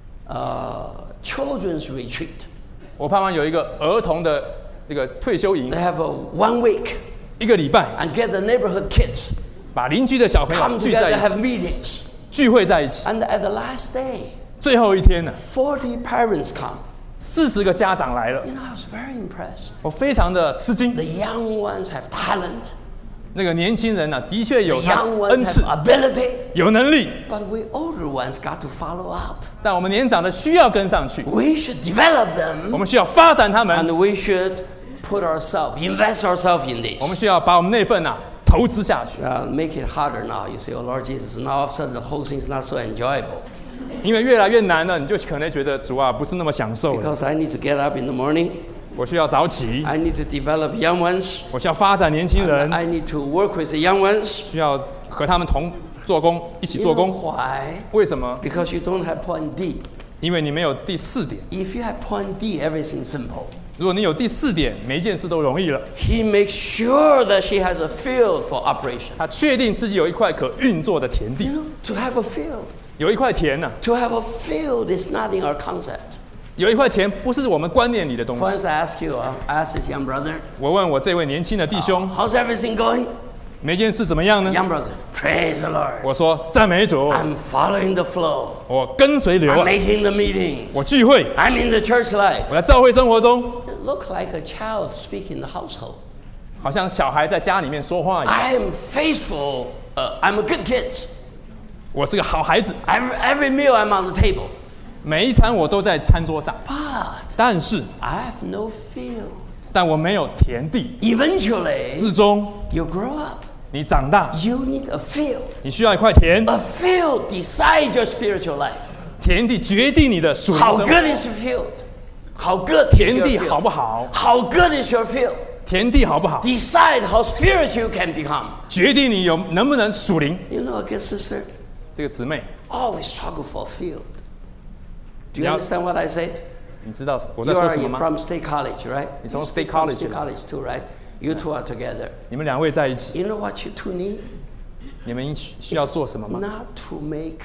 uh, children's retreat. 我盼望有一个儿童的那个退休营 They，have a one week 一个礼拜， and get the neighborhood kids 把邻居的小朋友 come 聚在 together, 一 have 起， meetings. 聚会在一起。 And at the last day, 最后一天呢， forty parents come. 四十个家长来了， You know, I was very impressed. 我非常的吃惊。 The young ones have talent. 那个年轻人呢、的确 The 有他 young 恩 ones 赐 have，ability. 有能力， But we older ones got to follow up. 但我们年长的需要跟上去， We should develop 我 them 们需要发展他们， and we should put ourselves, invest ourselves in 我们 this. 需要把我们那份呐、投资下去。 Uh, make it harder now. You say, oh Lord Jesus, now all of a sudden the whole thing's not so enjoyable. 因为越来越难了，你就可能觉得主啊不是那么享受了。 Because I need to get up in the morning. 我需要早起， I need to develop young ones. 我需要发展年轻人， I need to work with the young ones. 需要和他们同做工，一起 You 做 know 工。 why? 为什么？ Because you don't have point D. 因为你没有第四点。 If you have point D, everything's simple. 如果你有第四点，每一件事都容易了。 He makes sure that she has a field for operation. 他确定自己有一块可运作的田 You 地， know, to have a field. 有一块田呢、 To have a field is not in our concept. 有一块田不是我们观念里的东 For 西。 instance, I ask you, uh, I ask this young brother, 我问我这位年轻的弟兄， how's everything going? 每件事怎么样呢？ Young brother, praise the Lord. 我说赞美主， I'm following the flow. 我跟随流 I'm 啊， making the meetings. 我聚会， I'm in the church life. 我在教会生活中， It look like a child speaking in the household. 好像小孩在家里面说话一样。 I am faithful. Uh, I'm a good kid. 我是个好孩子， Every, every meal I'm on the table. 每一餐我都在餐桌上。 But 但是， I have no field. 但我没有田地。 Eventually, 至终， you grow up. 你长大， You need a field. 你需要一块田， A field decides your spiritual life. 田地决定你的属灵 How 生 good 活。 is your field? How good is 田 your 地好不 field? 好？ How good is your field? 田地好不好？ Decide how spiritual you can become. 决定你有能不能属灵。 You know, a good sister 这个姊妹， always struggle for a field. Do you Yeah. understand what I say? 你知道我在 You 说 are 什么吗？ from State College, right? 你从 You State from College State 来。 College too, right? You two are together. 你们两位在一起， You know what you two need? 你们需需要做什么吗？ Not to make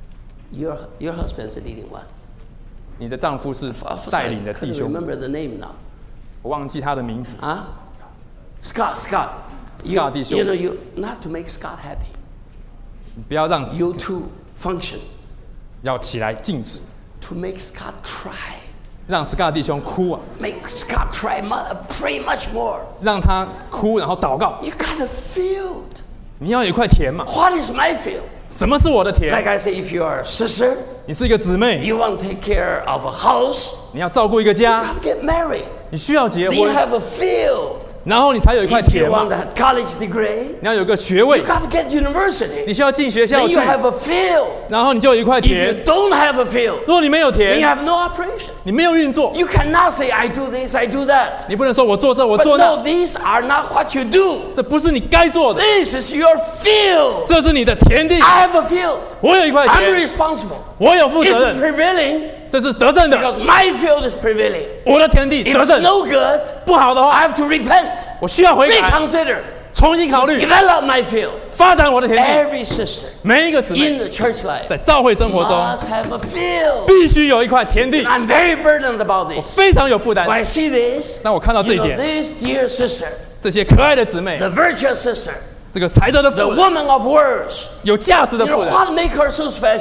your your husband is the leading one. 你的丈夫是 For- for 带 some- 领的 I 弟 couldn't 兄， remember the name now. 我忘记他的名字。 Huh? Scott, Scott. You, Scott 弟兄。 you know, you not to make Scott happy. 不要让 You two function 要起来禁止， to make Scott cry. 让斯卡弟兄哭啊， Make Scott cry, mu- pray much more. 让他哭，然后祷告。 You got a field. 你要有一块田嘛？ What is my field? 什么是我的田？ Like I say, if you are a sister, 你是一个姊妹， you want to take care of a house, 你要照顾一个 you 家， have to get married. 你需要结 Then you 婚， have a field. 然后你才有一块 If you 田 want 嘛。 a college degree, 你要有个学位 you，got to get university. 你需要进学校 Then 去 you，have a field. 然后你就有一块 If you 田。 don't have a field, 如果你没有 then you 田， have no operation. 你没有运作， You cannot say, I do this, I do that. 你不能说我做这我 But 做 no, 那， these are not what you do. 这不是你该做的， This is your field. 这是你的田地。 I have a field. 我有一块 I'm 田， responsible. 我有负 It's 责任， prevailing 这是得胜的。 because my field is prevailing. 我的田地 If 得 it's 胜， no good, 不好的 I 话， have to repent, 我需要悔改， reconsider, 重新考虑， develop my field. 发展我的田地。 Every sister 每一个姊 in 妹 the church life 在教会生活中 must have a field. 必须有一块田地， I'm very burdened about 我 this. 非常有负担 When。I see this, 当我看到这 you 一 know, 点， this dear sister, 这些可爱的姊妹， the virtuous sister, 这个才德的 the 妇人， woman of words, 有价值的 you know 妇人， what make her so special?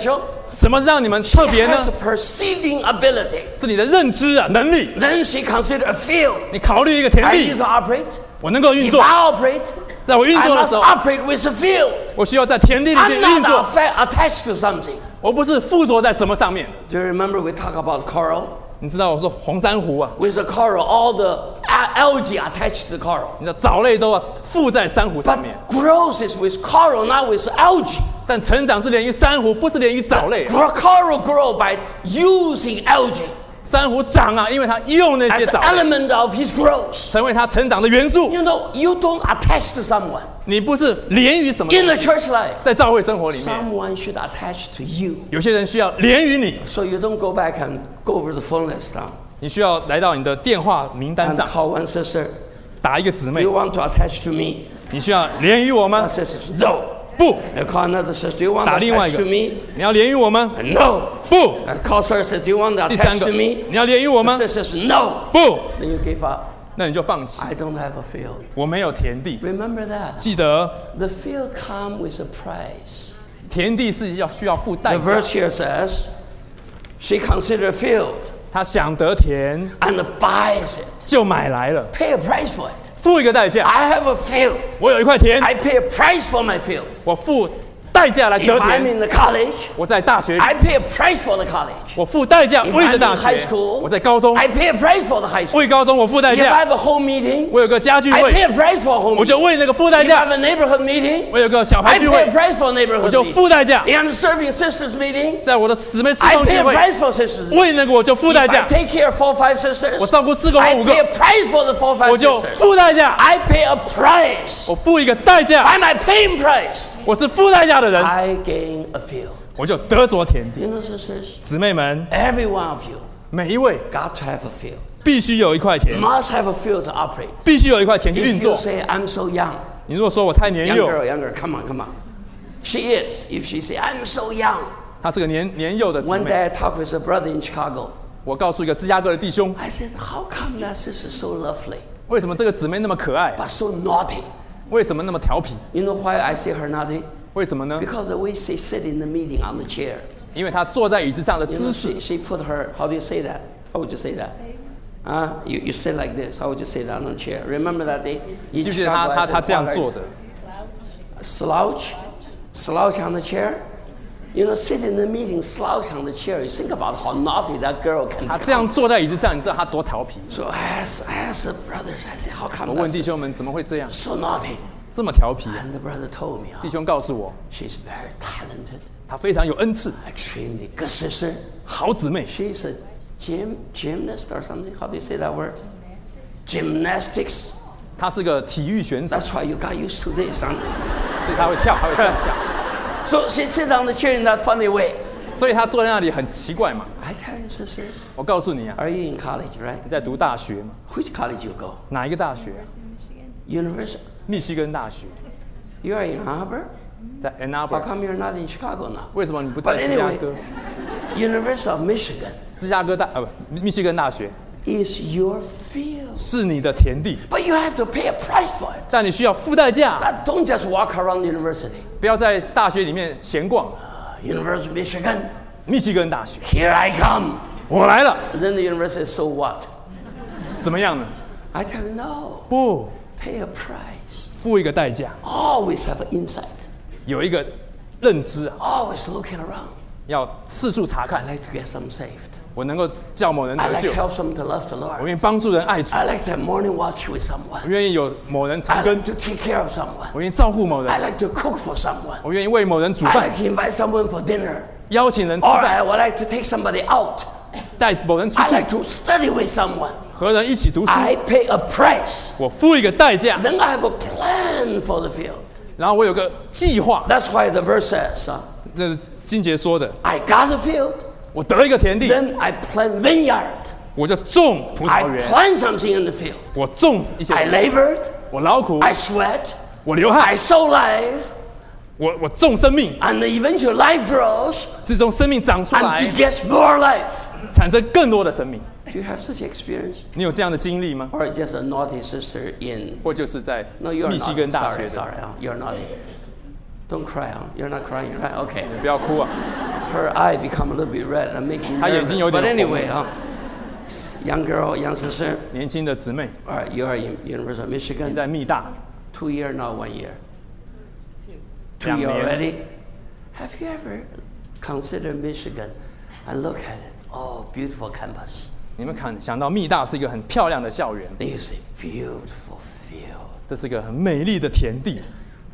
什么让你们特别 She 呢 has？a perceiving ability. 是你的认知啊，能力。 Then she considered a field. 你考虑一个田 I 地 need to，operate. 我能够运 If 作， I operate, 在我运 I 作的 must 时候， operate with a field. 我需要在田地里 I'm 面运 not 作， affa- attached to something. 我不是附着在什么上面的。 Do you remember we talk about coral? 你知道我说红珊瑚啊， With the coral, all the a- algae attached to the coral. 你知道藻类都要附在珊瑚上 But 面， growth is with coral, not with algae. 但成长是连于珊瑚，不是连于藻类。 Gro- Coral grow by using algae 珊瑚长啊，因为它用那 as 些 an 藻类 element of his growth. 成为它成长的元素。 You know, you don't attach to someone 你不是连于什么 in 东 the 西， church life. 在教会生活里面， Someone should attach to you. 有些人需要连于你， So you don't go back and go over the phone list now 你需要来到你的电话名单 and 上 call one sister. 打一个姊 Do 妹 you，want to attach to me? 你需要连于我 That 吗？ sister says, no. 不， I call another sister. Do you want to 打另外 attach 一 to 个， me? 你要连于我吗？ No. 不， I call her says, do you want to 第三 attach 个， to me? 你要连于我 The 吗？ sister says, no. 不， Then you give up. 那你就放弃。 I don't have a field. 我没有田地， Remember that. 记得 The field comes with a price. 田地是要需要付代 The verse 价。 here says, she considered a field 他想得田， and buys it. 就买来了， Pay a price for it. 付一个代价。 I have a field. 我有一块田， I pay a price for my field. 我付代价来 If 得 I'm 田。 in the college, 我在大学里， I pay a price for the college. 我付代价 If 为 I'm 了大 in high 学。 school, 我在高中， I pay a price for the high school. 为高中我付代 If I 价。 have a home meeting, 我有个家聚 I pay 会， a price for a home 我就 meeting. 为那个付代 If I 价。 have a neighborhood meeting, 我有个小 I 牌聚 pay a 会， price for a 我 neighborhood 就 meeting. 付代价。 If I'm serving sisters meeting, 在我的姊妹侍 I 奉 pay 聚 a 会， price for sisters meeting. 为那个我就付 If 代 I 价。 take care of four, five sisters, 我照顾四个或 I 五 pay a 个， price for the four, 我 five 就 sisters. 付代价。 I pay a price. 我付一个代价， I'm a paying price. 我是付代价的人， I gain a field. 我就得着田地。 You know, sisters, 姊妹们， every one of you 每一位 got to have a field. 必须有一块田， Must have a field to operate. 必须有一块田去 If 运 you 作。 say, I'm so young, 你如果说我太年 young 幼， girl, young girl, come on, come on. She is. If she say, I'm so young. 她是个年年幼的姊 One 妹。 day I talked with a brother in Chicago. 我告诉一个芝加哥的弟兄， I said, how come that sister is so lovely, 为什么这个姊妹那么可爱， but so naughty? 为什么那么调皮？ You know why I say her naughty? 为什么呢？ Because the way she sit in the meeting on the chair. 因为她坐在椅子上的 You 姿 know, 势 she,，she put her, how do you say that? How would you say that? Uh, you, you sit like this. How would you say that on the chair? Remember that day? 记 In 不记得她 Chicago, I 她 said, 她这样 "Father, 做的？ Slouch? Slouch on the chair? You know, sit in the meeting, slouch on the chair. You think about how naughty that girl can 她这样 become. 坐在椅子上，你知道她多调皮。 So I asked, I asked the brothers, I said, how 我 come 问 that's 弟兄们怎么会这样， so naughty? 这么调皮啊？ And the brother told me, 弟 oh, 兄告诉我， she's very talented, 她非常有恩赐， extremely good sister. 好姊妹。 She's a gym, gymnast or something. How do you say that word? Gymnastics. 她是个体育选手， That's why you got used to this, huh? 所以她会跳，她会跳跳。 So she sits on the chair in that funny way. 所以她坐在那里很奇怪嘛。 I tell you, sisters, 我告诉你啊， are you in college, right? 你在读大学嘛？ Which college you go? 哪一个大学啊？ University. 密西根大学， You are in Ann Arbor? 在 Ann How Arbor。 come you're not in Chicago now? 为什么你不 But 在芝加 anyway, 哥？ University of Michigan 芝加哥大呃不，密西根大学 is your field. 是你的田地， But you have to pay a price for it. 但你需要付代价， That- Don't just walk around university. 不要在大学里面闲逛。 Uh, University of Michigan, 密西根大学， here I come. 我来了， And then the university says, so what? 怎么样呢？ I tell you, no. 不， Pay a price. 付一个代价， Always have an insight. 有一个认知啊， Always looking around. 要四处查 I 看， like to get some saved. 我能够叫某人 I 得 like 救， to help someone to love the 我 Lord. 愿意帮助人爱主， I like to have morning watch with 我 someone. 愿意有某人 I 长根 like，to take care of someone. 我愿意照顾某 I 人， like to cook for someone. 我愿意为某人煮 I 饭 like，to invite someone for dinner. 邀请人吃 Or 饭， I would like to take somebody out. 带某人出 I 去， like to study with someone. 和人一起读书， I pay a price. 我付一个代价， Then I have a plan for the field. 然后我有个计划。 That's why the verse says, uh, 那是金杰说的， I got a field, 我得一个田地， then I plant vineyard. 我就种葡 I 萄园， plant something in the field. 我种一些 I 东西， labored, 我劳苦， I sweat, 我流 I 汗， sow life, 我我种生命， and eventually life grows 最终生命长出 and 来， begets more life. 产生更多的生命。 Do you have such experience? 你有这样的经历吗？ Or just a naughty sister in... 或就是在 No, you're 密西 not. 根大学 Sorry, 的？ sorry. Huh? You're naughty. Don't cry. Huh? You're not crying, right? Okay. 不要哭啊！ her eye become a little bit red and make me 她眼睛 nervous. 有点 But 红。 anyway, huh? Young girl, young sister. 年轻的姊妹， All right, you are in University of 你 Michigan. 在密大 Two year, not one year. Two 两 year 年。 already. Have you ever considered Michigan and look at it? Oh, beautiful campus. 你们看想到密大是一个很漂亮的校园， It is a beautiful field. 这是一个很美丽的田地，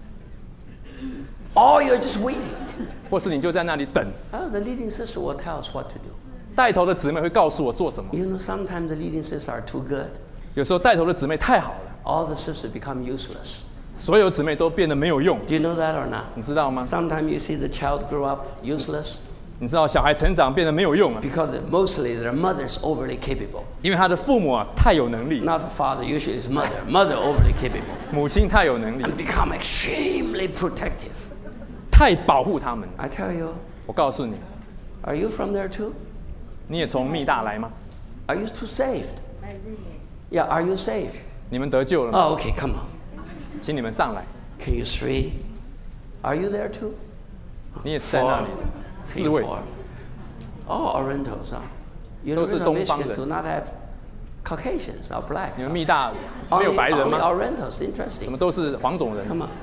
Or you're just waiting. 或是你就在那里等， Oh, the leading sister will tell us what to do. 带头的姊妹会告诉我做什么。 You know, sometimes the leading sisters are too good. 有时候带头的姊妹太好了， All the sisters become useless. 所有姊妹都变得没有用， Do you know that or not? 你知道吗？ Sometimes you see the child grow up useless 你知道小孩成长变得没有用了， because mostly their mother's overly capable. 因为他的父母啊太有能力， Not the father, usually it's mother. Mother overly capable. 母亲太有能力， And become extremely protective. 太保护他们。 I tell you, 我告诉你， are you from there too? 你也从密大来吗？ Are you too saved? Yeah, are you saved? 你们得救了吗？ Oh, okay, come on. 请你们上来。 Can you three? Are you there too? 你也是在那里， Three, 四位， four. All Orientals, huh? 都是 University of 东方 Michigan 人。 do not have Caucasians or blacks. 你 huh? 们密大没有 Only, 白人 only 吗？ Orientals, 你 interesting. 们都是黄种人。 Come on.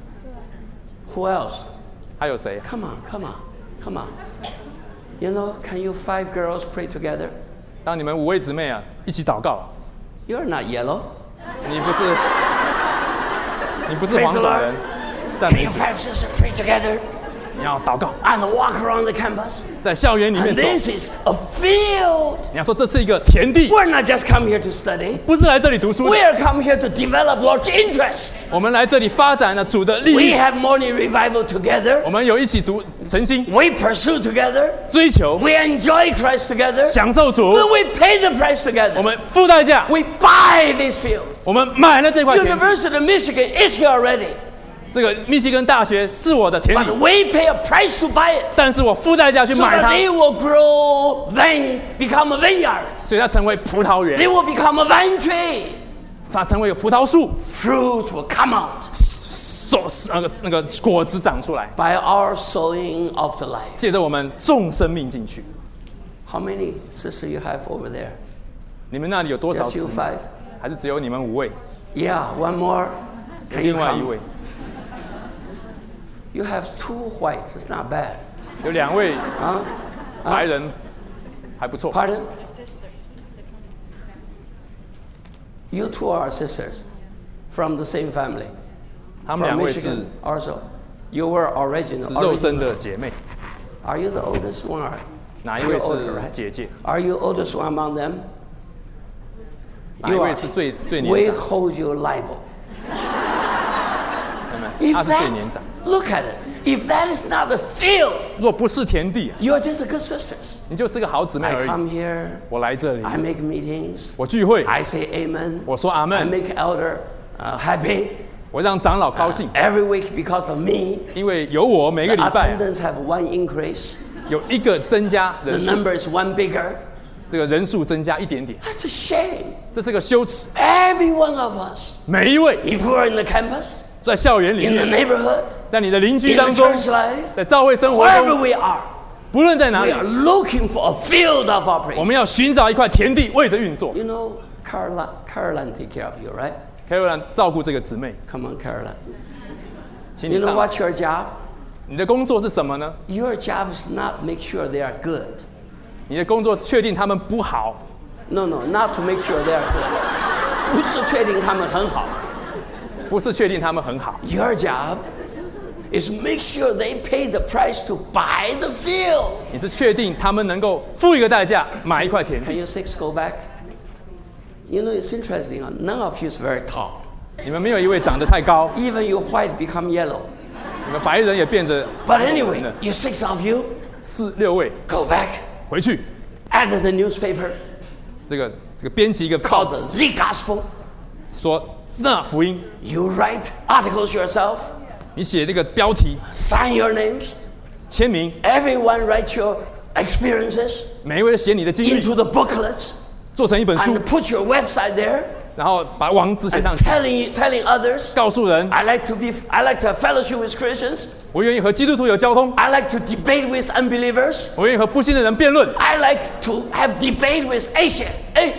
Who else? 还有谁？ Come on, come on, come on. You know, can you five girls pray together? 当你们五位姊妹啊一起祷告， You're not yellow. 你不是你不是 Praise 黄 the 种 Lord. 人，赞 Can 美 you 主， five sisters pray together 你要祷告， and walk around the campus? 在校园里面 And 走。 this is a field. 你要说这是一个田地， We're not just come here to study. 不是来这里读书 We 的， are come here to develop Lord's interest. 我们来这里发展了主的利 We 益。 have morning revival together. 我们有一起读诚心 We pursue together. 追求 We enjoy Christ together. 享受主， When we pay the price 我 together. 们付代价， We buy this field. 我们买了这块田地。 University of Michigan is here already. 这个密西根大学是我的田 But 地， we pay a price to buy it. 但是我付代价去 So 买 that 它， they will grow, then become a vineyard. 所以它成为葡萄 They 园， will become a vine tree. 它成为有葡萄树， Fruit will come out 手那个那个果子长出来， by our sowing of the life. 借着我们种生命进去。 How many sisters you have over there? 你们那里有多少 Just 姊 you 妹？ five? 还是只有你们五位？ Yeah, one more. 有 Can you 另外一 come? 位， You have two whites. It's not bad. 有两位 Huh? 白人，还不错。 Pardon? You two are sisters from the same family. 他们 From 两位是 Michigan also. You were original. 是肉身 original. 的姐妹， Are you the oldest one? Or 哪一 you're 位 older, 是 right? 姐姐？ Are you oldest one among them? 哪一 You 位 are. 是最最 We 年长？ hold you liable. 看到没 If 有？他是最 that, 年长。 look at it. If that is not a field, 如果不是田地， you're just a good sisters. 你就是个好姊妹 I 而已。 come here. 我来这里， I make meetings. 我聚会， I say amen. 我说阿 I 门， make elder uh, happy 我让长老高兴， every week because of me. 因为有我每个 The 礼拜啊 attendance have one increase. 有一个增加 The 人数， number is one bigger. 这个人数增加一点点， That's a shame. 这是个羞耻。 Every one of us, 每一位 if we're in the campus, 在校园里 in the 面， neighborhood, 在你的邻居 in the 当中， church life, 在教会生活 wherever 中， we are, 不论在哪 we 里， are looking for a field of 我 operation. 们要寻找一块田地为着运作。 You know, Caroline, Caroline take care of you, right? Caroline 照顾这个姊妹， Come on, Caroline. 请你 You know 上来。 what's your job? 你的工作是什么呢？ Your job is not make sure they are good. 你的工作是确定他们不好， No, no, not to make sure they are good. 不是确定他们很好。 不是确定他们很好。 Your job is make sure they pay the price to buy the field. 你是确定他们能够付一个代价买一块田 Can 地。 you six go back? You know, it's interesting. huh? None of you is very tall. 你们没有一位长得太高， Even you white become yellow. 你们白人也变着 But 黄种人 anyway, 了。 you six of you 四六位 go back, 回去， edit the newspaper 这个这个编辑一个 called 报 the 纸， Z Gospel. 说那福音， You write articles yourself, 你写这个标题， sign your names. 签名， Everyone write your experiences 每一位都写你的经历， into the booklets 做成一本书 and，put your website there. 然后把网址写 and 上去， telling telling others, 告诉人 I like to be, I like to have fellowship with Christians. 我愿意和基督徒有交通， I like to debate with unbelievers. 我愿意和不信的人辩论， I like to have debate with atheist, a,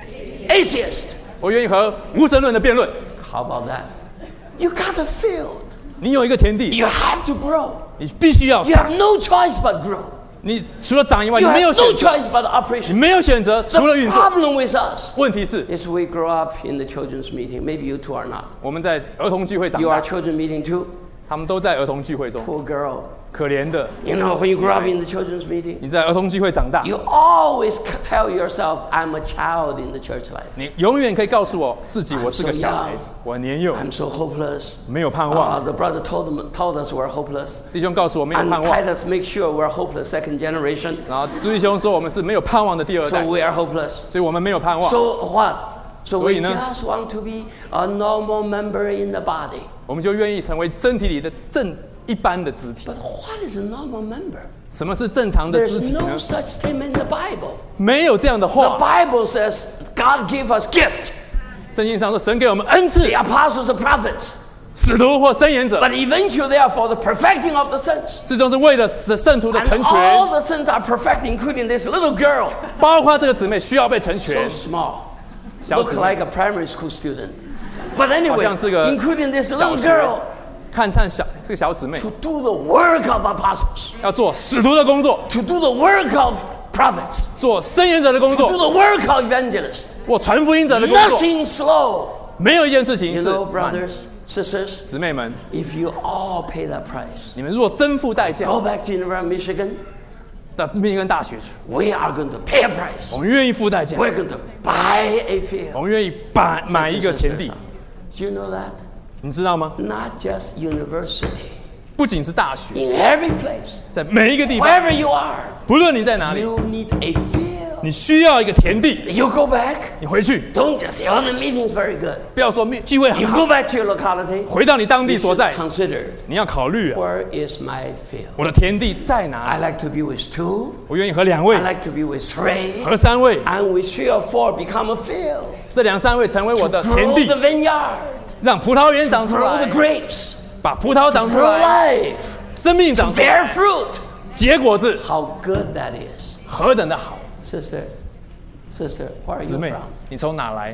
atheist. 我愿意和无神论的辩论。 How about that? You got a field. 你有一个田地， You have to grow. 你必须要 You 长。 have no choice but grow. 你除了长以外，你 You 没有 have 选 no 择， choice but 你 operation. 没有选择，除了 The 运作。 problem with us 问题是， is we grow up in the children's meeting. Maybe you two are not. 我们在儿童聚会长 You are 大， children meeting too. 他们都在儿童聚会中。 Poor girl. 可怜的， You know, when you grow up in the children's meeting, 你在儿童聚会长大， you always c- tell yourself, I'm a child in the church life. 你永远可以告诉我自己， I'm 我是个 so 小 young. 孩子，我年幼， I'm so hopeless. 没有盼 Uh, 望。 the brother told, them, told us we're hopeless. 弟兄告诉我没有 And 盼望， Titus makes sure we're hopeless second generation. 然后朱弟兄说我们是没有盼望的第二代， So we are hopeless. 所以我们没有盼望。 So what? So 所 we 以呢？ just want to be a normal member in the body. 我们就愿意成为身体里的正一般的肢体。 But what is a normal member? 什么是正常的 There's 肢体 no 呢？ such thing in the Bible. 没有这样的 The 话。 Bible says God gave us gift. 圣经上说，神给我们恩赐 The，apostles, the prophets. 使徒或伸言者， But eventually they are for the perfecting of the saints. 最终是为了使圣徒的 And 成 all 全， the saints are perfecting, including this little girl. 包括这个姊妹需要被成 So 全。 small. 小 Look 姊妹 like a primary school student. But anyway, 好像是个 including this 小 little 学 girl 看看小这个小姊妹 to do the work of apostles, 要做使徒的工作， to do the work of prophets, 做伸言者的工 to do 作， the work of evangelists. 或传福音者的工作。 Nothing slow. 没有一件事情 You 是 know, 慢的。 brothers, sisters, 姊妹们， if you all pay that price, 你们若真付代价 go back to University of Michigan, 到密歇根大学去， we are going to pay a price. 我们愿意付代价， We're going to buy a 我 field. 们愿意买买一个田地， Do you know that? 你知道吗？ Not just university. 不仅是大学， In every place, 在每一个地方， wherever you are, 不论你在哪里， you need a field. 你需要一个田地。 You go back. 你回去， Don't just say, oh, the meeting's very good. 不要说密聚会很 You 好， go back to your locality. 回到你当地 You 所 should 在， consider, 你要考虑啊， where is my field? 我的田地在哪 I 里？ like to be with two. 我愿意和两位 I、like to be with three. 和三位， And with three or four become a field. 这两三位成为我的田 Grow 地 the，vineyard. 让葡萄园长出 Grow 来 the，grapes. 把葡萄长出 Grow 来， life. 生命长出来， Bear fruit. 结果子， How good that is. 何等的好！ Sister, sister, where are 姊 you 妹 from?， 你从哪来？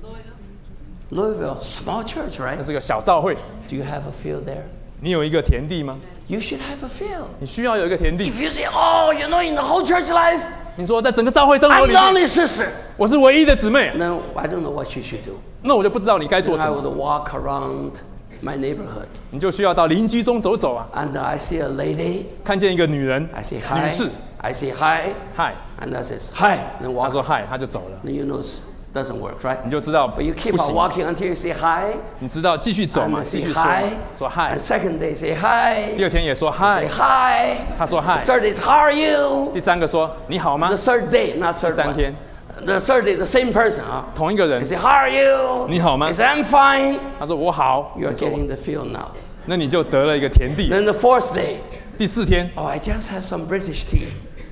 Louisville, small church, right? 那是个小教会， Do you have a field there? 你有一个田地吗？ You should have a field. 你需要有一个田地。 If you say, oh, you know, in the whole church life, 你说在整个教会生活 I'm 里 the 面， only sister. 我是唯一的姊妹， No, I don't know what you should do. 那我就不知道你该做 Then 什 I 么， would walk around my neighborhood. 你就需要到邻居中走走啊， And I see a lady. 看见一个女人， I say 女 hi. 士， I say hi. 嗨， And I says hi. Then 她 walk. 说嗨，她就走了， Then you know it doesn't work, right? 你就知道 But you keep 不 on 行， walking until you say hi. 你知道继续走 And 嘛， I 继 say 续说嘛 hi. 说嗨 And，second day say hi. 第二天也说 Say 嗨， hi. 她说嗨 The，third is how are you? 第三个说你好吗 The？third day, not 第 third 三 one. 天 The third day, the same person, huh? 同一个人 You，say how are you? 你好吗 He said I'm fine. 他说我好， You're 你说 getting the field now. 那你就得了一个田地。 Then the fourth day, 第四天， oh, I just had some British tea.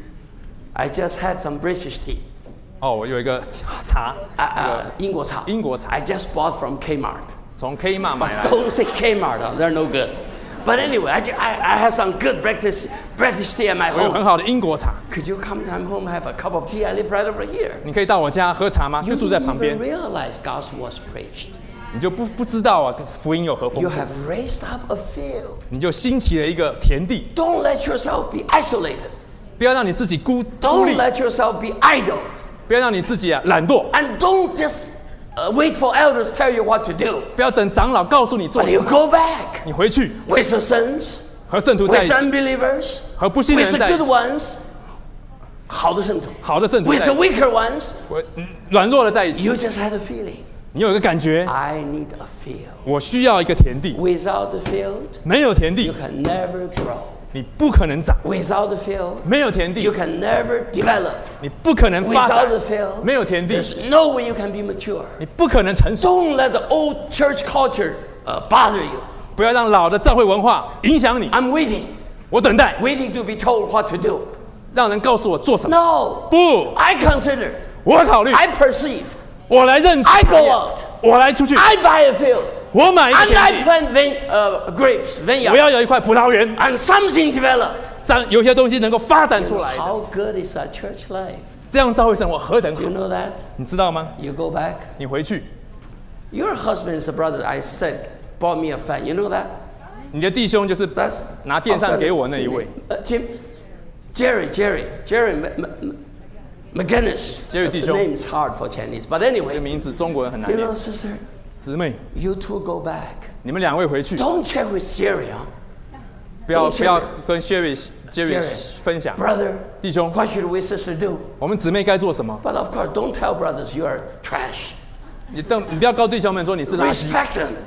I just had some British tea. 哦，我有一个茶， Uh, uh, 英国茶. 英国茶 I just bought from Kmart. 从 K 码买 But 来， don't say Kmart, huh? They're no good. But anyway, I, ju- I, I had some good breakfast, British tea at my 我有很 home. 好的英国茶。 Could you come to my home, have a cup of tea? I live right over here. 你可以到我家喝茶吗？ You 就住在 didn't 旁 even 边， realize gospel was preached. 你就不不知道啊，福音有何丰 You 富， have raised up a field. 你就兴起了一个田地。 Don't let yourself be isolated. 不要让你自己孤孤 Don't 立， let yourself be idle. 不要让你自己啊懒惰， And don't just uh, wait for elders tell you what to do. 不要等长老告诉你做 But 什 you 么， go back 你回去 with the saints, 和圣徒在 with 一起， unbelievers, 和不信的 with 人 the 在一 good 起， ones, 好的圣徒. 好的圣徒 with 在 the 一起， weaker ones, 我嗯软弱的在一起 you。just had a feeling. 你有一个感觉， I need a field. 我需要一个田地， Without the field, 没有田 you 地， can never grow. 你不可能长； Without the field, 没有田 you 地， can never develop. 你不可能发 Without 展 the；field, 没有田地， there's no way you can be mature. 你不可能成熟。 Don't let the old church culture uh, bother you. 不要让老的教会文化影响你。 I'm waiting, 我等待， waiting to be told what to do. 让人告诉我做什么。 No, 不， I consider, 我考虑， I perceive, 我来认 I 产 go 业 out. 我来出去， I buy a field. 我买一个 And 田 I 地， plant vine, uh, grapes, 我 vineyard. 要有一块葡萄园， And something developed. 上有些东西能够发展出来的。 How good is that church life? 这样教会生活何等 Do 好 you，know that? 你知道吗？ You go back. 你回去， Your husband is a brother. I said, bought me a fan. You know that? 你的弟兄就是 That's 拿电扇给我那一位， Uh, Jim, Jerry, Jerry, Jerry M- M- M- McGinnis. Jerry That's the 弟兄。 name is hard for Chinese, but 这个 anyway, 名字中国人很难 you 念 know,。sister, 姊妹， you two go back. 你们两位回去， Don't check with Jerry, huh? 不要 don't 不要 check 跟 Sherry Jerry Jerry 分享。 Brother, 弟兄， what should we sister do? 我们姊妹该做什么？ But of course, don't tell brothers you are trash. 你等你不要告诉弟兄们说你是垃圾， Respect them.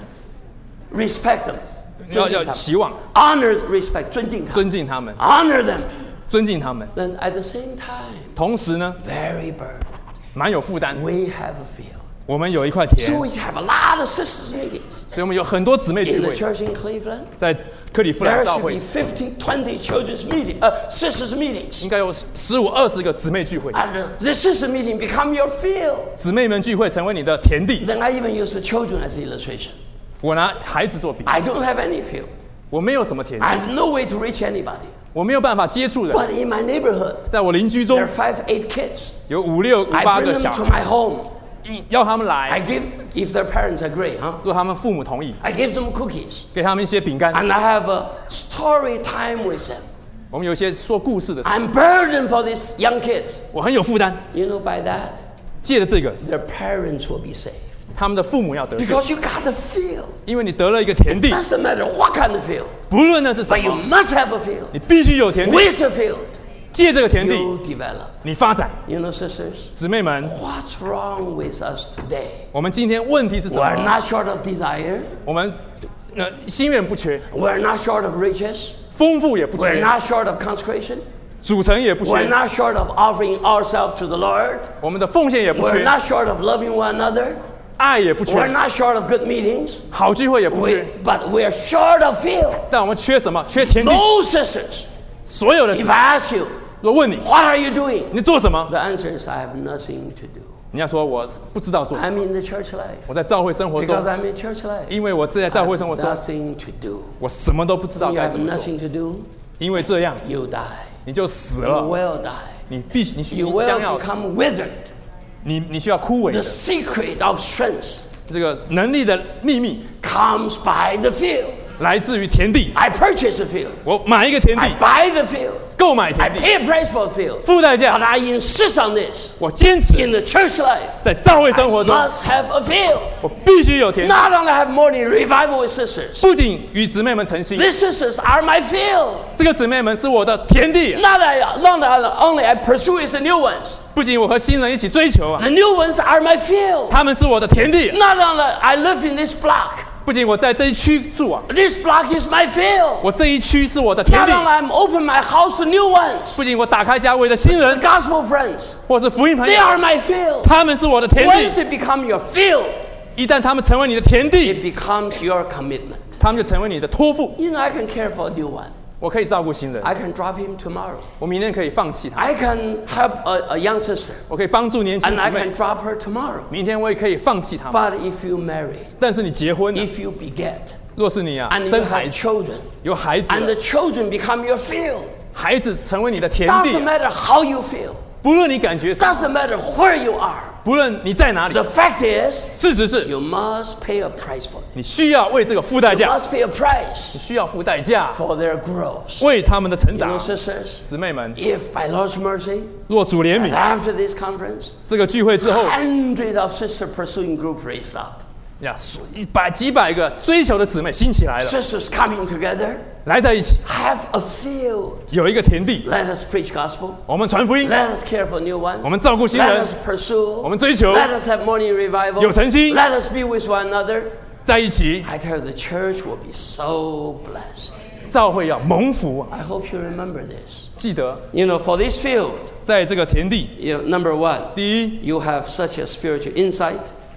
Respect them. 要要尊敬他们。 期望 Honor, respect, 尊敬他们。 尊敬他们， Honor them. 尊敬他们。 Then at the same time, 同时呢， very burdened. 蛮有负担。 We have a field. 我们有一块田， So 所 we have a lot of sisters meetings 以我们有很多姊妹聚 in the 会， church in Cleveland. 在克利夫兰 There 教 should 会 be fifteen, twenty children's meeting, uh, sisters meetings. 应该有十五二十个姊妹聚会， And uh, the sister meeting become your field. 姊妹们聚会成为你的田地。 Then I even use the children as illustration. 我拿孩子做比喻， I don't have any field. 我没有什么田地， I have no way to reach anybody. 我没有办法接触人。 But in my neighborhood, 在我邻居中 there are five, eight kids. 有五六五 I 八 bring 个 them 小 to 孩， my home. 要他们 I 来， give, if their parents agree, huh? 若他们父母同意， I give them cookies. 给他们一些饼干。 And I have a story time with them. 我们有一些说故事的时候， I'm burdened for these young kids. 我很有负担。 You know, by that, 借着这个， their parents will be saved. 他们的父母要得救， Because you got a field. 因为你得了一个田地， Doesn't matter what kind of field. 不论那是什 But you 么， must have a field. 你必须有田地。 With the field, 借这个田地， you develop. 你发展。 You know, sisters, 姊妹们， what's wrong with us today? 我们今天问题是什 We're 么？ not short of desire. 我们呃心愿不缺， We're not short of riches. 丰富也不 We're 缺， not short of consecration. 组成也不 We're 缺， not short of offering ourselves to the Lord. 我们的奉献也不 We're 缺， not short of loving one another. 爱也不 We're 缺， not short of good meetings. 好聚会也不 We, 缺。 but we're short of field. 但我们缺什么？缺田地。 No, sisters. 所有的 If I ask you, 若问你， what are you doing? 你做什么？ The answer is, I have nothing to do. 你要说我不知道做什么。 I'm in the church life. 我在教会生活中 Because，I'm in church life. 因为我在教会生活 I 中 have，nothing to do. 我什么都不知道 You 该 have 怎么做。 nothing to do, 因为这样， you die. 你就死 You 了。 will die. 你必须，你需 You 你 will 将要死， become withered. 你你需要枯萎 The 的。 secret of strength 这个能力的秘密 comes by the field. 来自于田地。 I purchase a field. 我买一个田 I 地， buy the field. 购买 I 田地， pay a price for the field. 付代 But 价。 I insist on this. 我坚持 In the church life, 在教会生活中， must have a field. 我必须有田地。 Not only have morning revival with sisters. 不仅与姊妹们诚心， These sisters are my field. 这个姊妹们是我的田地。 Not, I, not I, only I pursue is the new ones. 不仅我和新人一起追求啊， The new ones are my field. 他们是我的田地。 Not only I live in this block. 不仅我在这一区住啊， This block is my field. 我这一区是我的田 Not 地。 only I'm open my house to new ones. 不仅我打开家为的新 The 人 gospel friends. 或是福音朋 They 友， are my field. 他们是我的田 Once 地。 it become your field, 一旦他们成为你的田地， it becomes your commitment. 他们就成为你的托付。 You know, I can care for a new one. 我可以照顾新人， I can drop him tomorrow. 我明天可以放弃他， I can help a, a young sister. 我可以帮助年轻 And 姊 I 妹 can，drop her tomorrow. 明天我也可以放弃他们。 But if you marry, 但是你结婚了， if you beget, 若是你啊 and you 生孩 have 子， children, 有孩子 and 了 the children become your field, 孩子成为你的田 doesn't 地， matter how you feel, 不论你感觉什么， doesn't matter where you are. 不论你在哪里 The，fact is, 事实是 you must pay a price for it. 你需要为这个付代 You 价， must pay a price 你需要付代价， for their growth. 为他们的成 You 长 know,。sisters, 姊妹们， if by Lord's mercy, 若主怜 and 悯， after this conference, 这个聚会之后 hundreds of sister pursuing group raised up. 呀，一百几百个追求的姊妹兴起来了， Sisters coming together, 来在一起， have a field. 有一个田地， Let us preach gospel. 我们传福音， Let us care for new ones. 我们照顾新 Let 人 us，pursue. 我们追求 Let us have morning revival. 有诚心 Let us be with one another. 在一起， I tell you, the church will be so blessed. 教会要蒙福啊！ I hope you remember this. 记得 You know, for this field, 在这个田地， you know, number one, 第一， you have such a spiritual insight.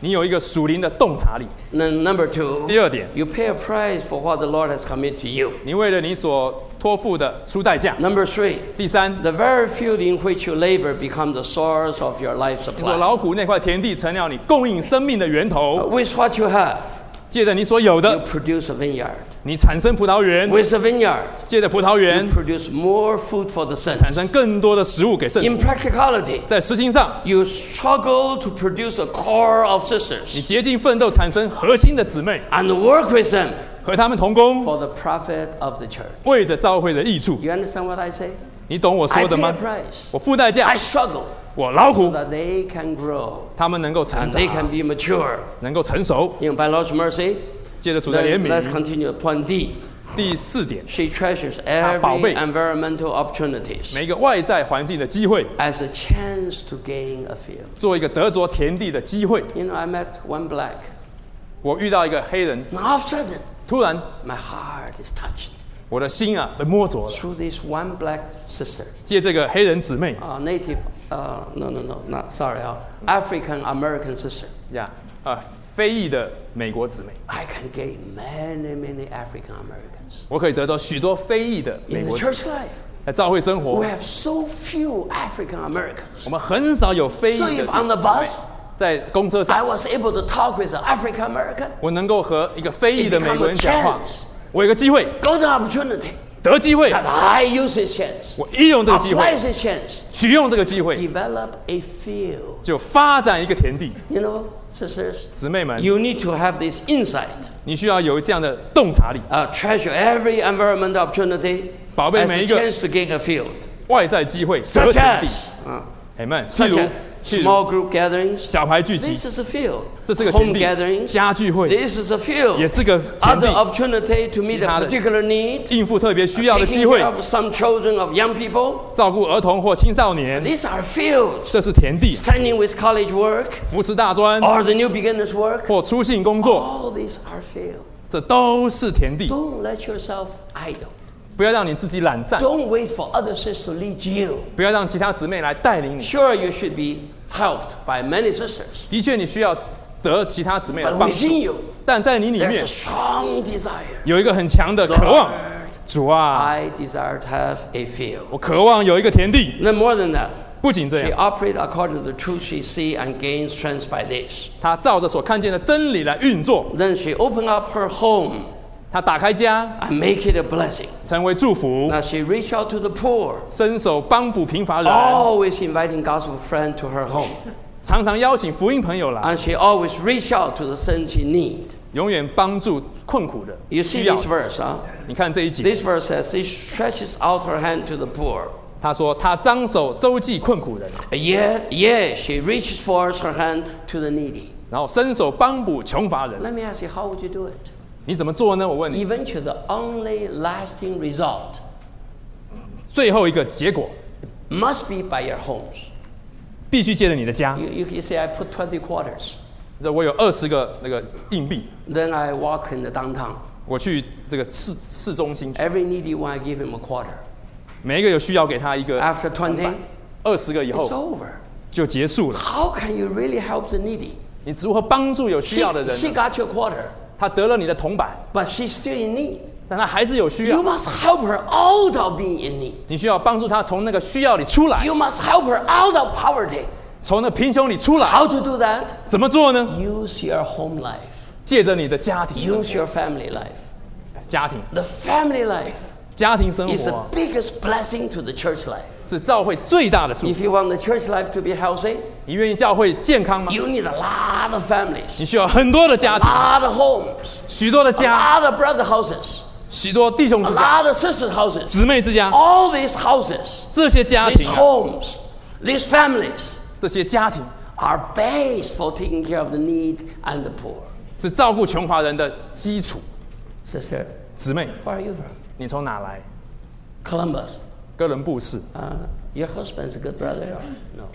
你有一个属灵的洞察力。 Then number two, 第二点， you pay a price for what the Lord has committed to you. 你为了你所托付的出代价。 Number three, 第三， the very field in which you labor becomes the source of your life 你所 supply. 劳苦那块田地成了你供应生命的源头。 With what you have, 借着你所有 you 的， produce a vineyard. 你产生葡萄园； With the vineyard, 借着葡萄园 you produce more food for the 产 saints. 生更多的食物给圣 In 徒。 practicality, 在实行上， you struggle to produce a core of 你 sisters 竭尽奋斗，产生核心的姊妹， and work with them 和他们同工， for the profit of the church. 为着教会的益处。 You understand what I say? 你懂我 I 说的 pay 吗 a？price. 我付代价 I，struggle 我劳 so 苦， that they can grow 他们能够成 and 长 they，can be mature. 能够成熟。 You know, by Lord's mercy, 借着主的怜 then let's 悯。 continue. Point D. 第四点， She treasures 宝贝。 every environmental opportunities 每个外在环境的机会， as a chance to gain a field. 做一个得着田地的机会。 You know, I met one black. 我遇到一个黑人， Now all of a sudden, 突然 my heart is touched 我的心啊被摸着了。 through this one black sister. 借这个黑人姊妹 Uh, native, uh, no, no, no, not sorry, uh, African American sister. 呀，啊，非裔的美国姊妹， I can gain many, many African Americans. 我可以得到许多非裔的美 In the 国姊妹 church life, 在教会生 we 活。 have so few African Americans. 我们很少有非裔 So 的 if on the 姊妹 bus, 在公车 I 上， was able to talk with an African American, 我能够和一个非裔 it 的美 become 国 a 人讲话， chance, 我有个机会， golden opportunity. 得机会， And I use this chance, 我利用这个机 apply 会， this chance, 取用这个机会， develop a field. 就发展一个田地。 You know, sisters, 姊妹们， you need to have this insight. 你需要有这样的洞察力， Uh, treasure every environmental opportunity 宝贝 as 每 a 一个 chance to gain a field. 外在机会得 Such 田地。 as, uh, 哎们，譬 such 如 as 譬 small 如 group gatherings. 小牌聚集， This is a field. 这是个 Home 田地； gatherings. 家聚会 This is a field. 也是个田 Other 地， opportunity to meet 其他 a 的 particular need. 应付特别需要的 Taking 机会 care，of some children of young people. 照顾儿童或青少年， These are fields. 这是田地； Standing with college work 扶持大专 or the new beginners work. 或出信工作， All these are fields. 这都是田地。 Don't let yourself idle. 不要让你自己懒散， Don't wait for other sisters to lead you. 不要让其他姊妹来带领你。 Sure, you should be helped by many sisters. 的确，你需要得其他姊妹的 But 帮 within 助， you, 但在你里 there's 面 a strong desire. 有一个很强的渴望。 Lord, 主啊， I desire to have a field. 我渴望有一个田地。 Then more than that, 不仅这 she 样， operates according to the truth she sees and gains strength by this. 他照着所看见的真理来运作。 Then she opens up her home 他打开家， and make it a blessing. 成为祝福， Now she reach out to the poor, 伸手帮补贫乏人， always inviting gospel friend to her home. 常常邀请福音朋友来， And she always reach out to the saints in need. 永远帮助困苦的 You 需 see 要 this。verse, huh? 你看这一节， This verse says, she stretches out her hand to the poor. 他说他张手周济困苦人， Yet, yeah, she reaches forth her hand to the needy. 然后伸手帮补穷乏人。 Let me ask you, how would you do it? 你怎么做呢？我问你， Eventually, the only lasting result 最后一个结果 must be by your homes. 必须借着你的家。 You, you, you say, I put twenty quarters. 这我有二十个那个硬币， Then I walk in the downtown. 我去这个市市中心去， Every needy one, I give him a quarter. 每一个有需要给他一个 After twenty, 二十个以 it's 后 over. 就结束了。 How can you really help the needy? 你如何帮助有需 She, 要的人 she 呢？ got your quarter, 他得了你的铜板， but she's still in need. 但他还是有需 You 要， must help her out of being in need. 你需要帮助他从那个需要里出来， You must help her out of poverty. 从那贫穷里出来。 How to do that? 怎么做呢？ Use your home life. 借着你的家庭生活， Use your family life. 家庭 The family life 家庭生 is the 活 biggest blessing to the church life. 是教会最大的祝 If 福。 you want the church life to be healthy, 你愿意教会健康吗？ you need a lot of 你 families, 需要很多的家 a 庭， lot of homes, 许多的 a 家， lot of brother houses, 许多弟兄 a 之家、 lot of sister houses. 姊妹之家， All these houses, 这些家 these 庭啊， homes, these families 这些家庭 are based for taking care of the need and the poor. 是照顾穷乏人的基础。 Sister, 姊妹， where are you from? 你从哪来？ Columbus. 哥伦布市。 Uh, your husband's a good brother? No.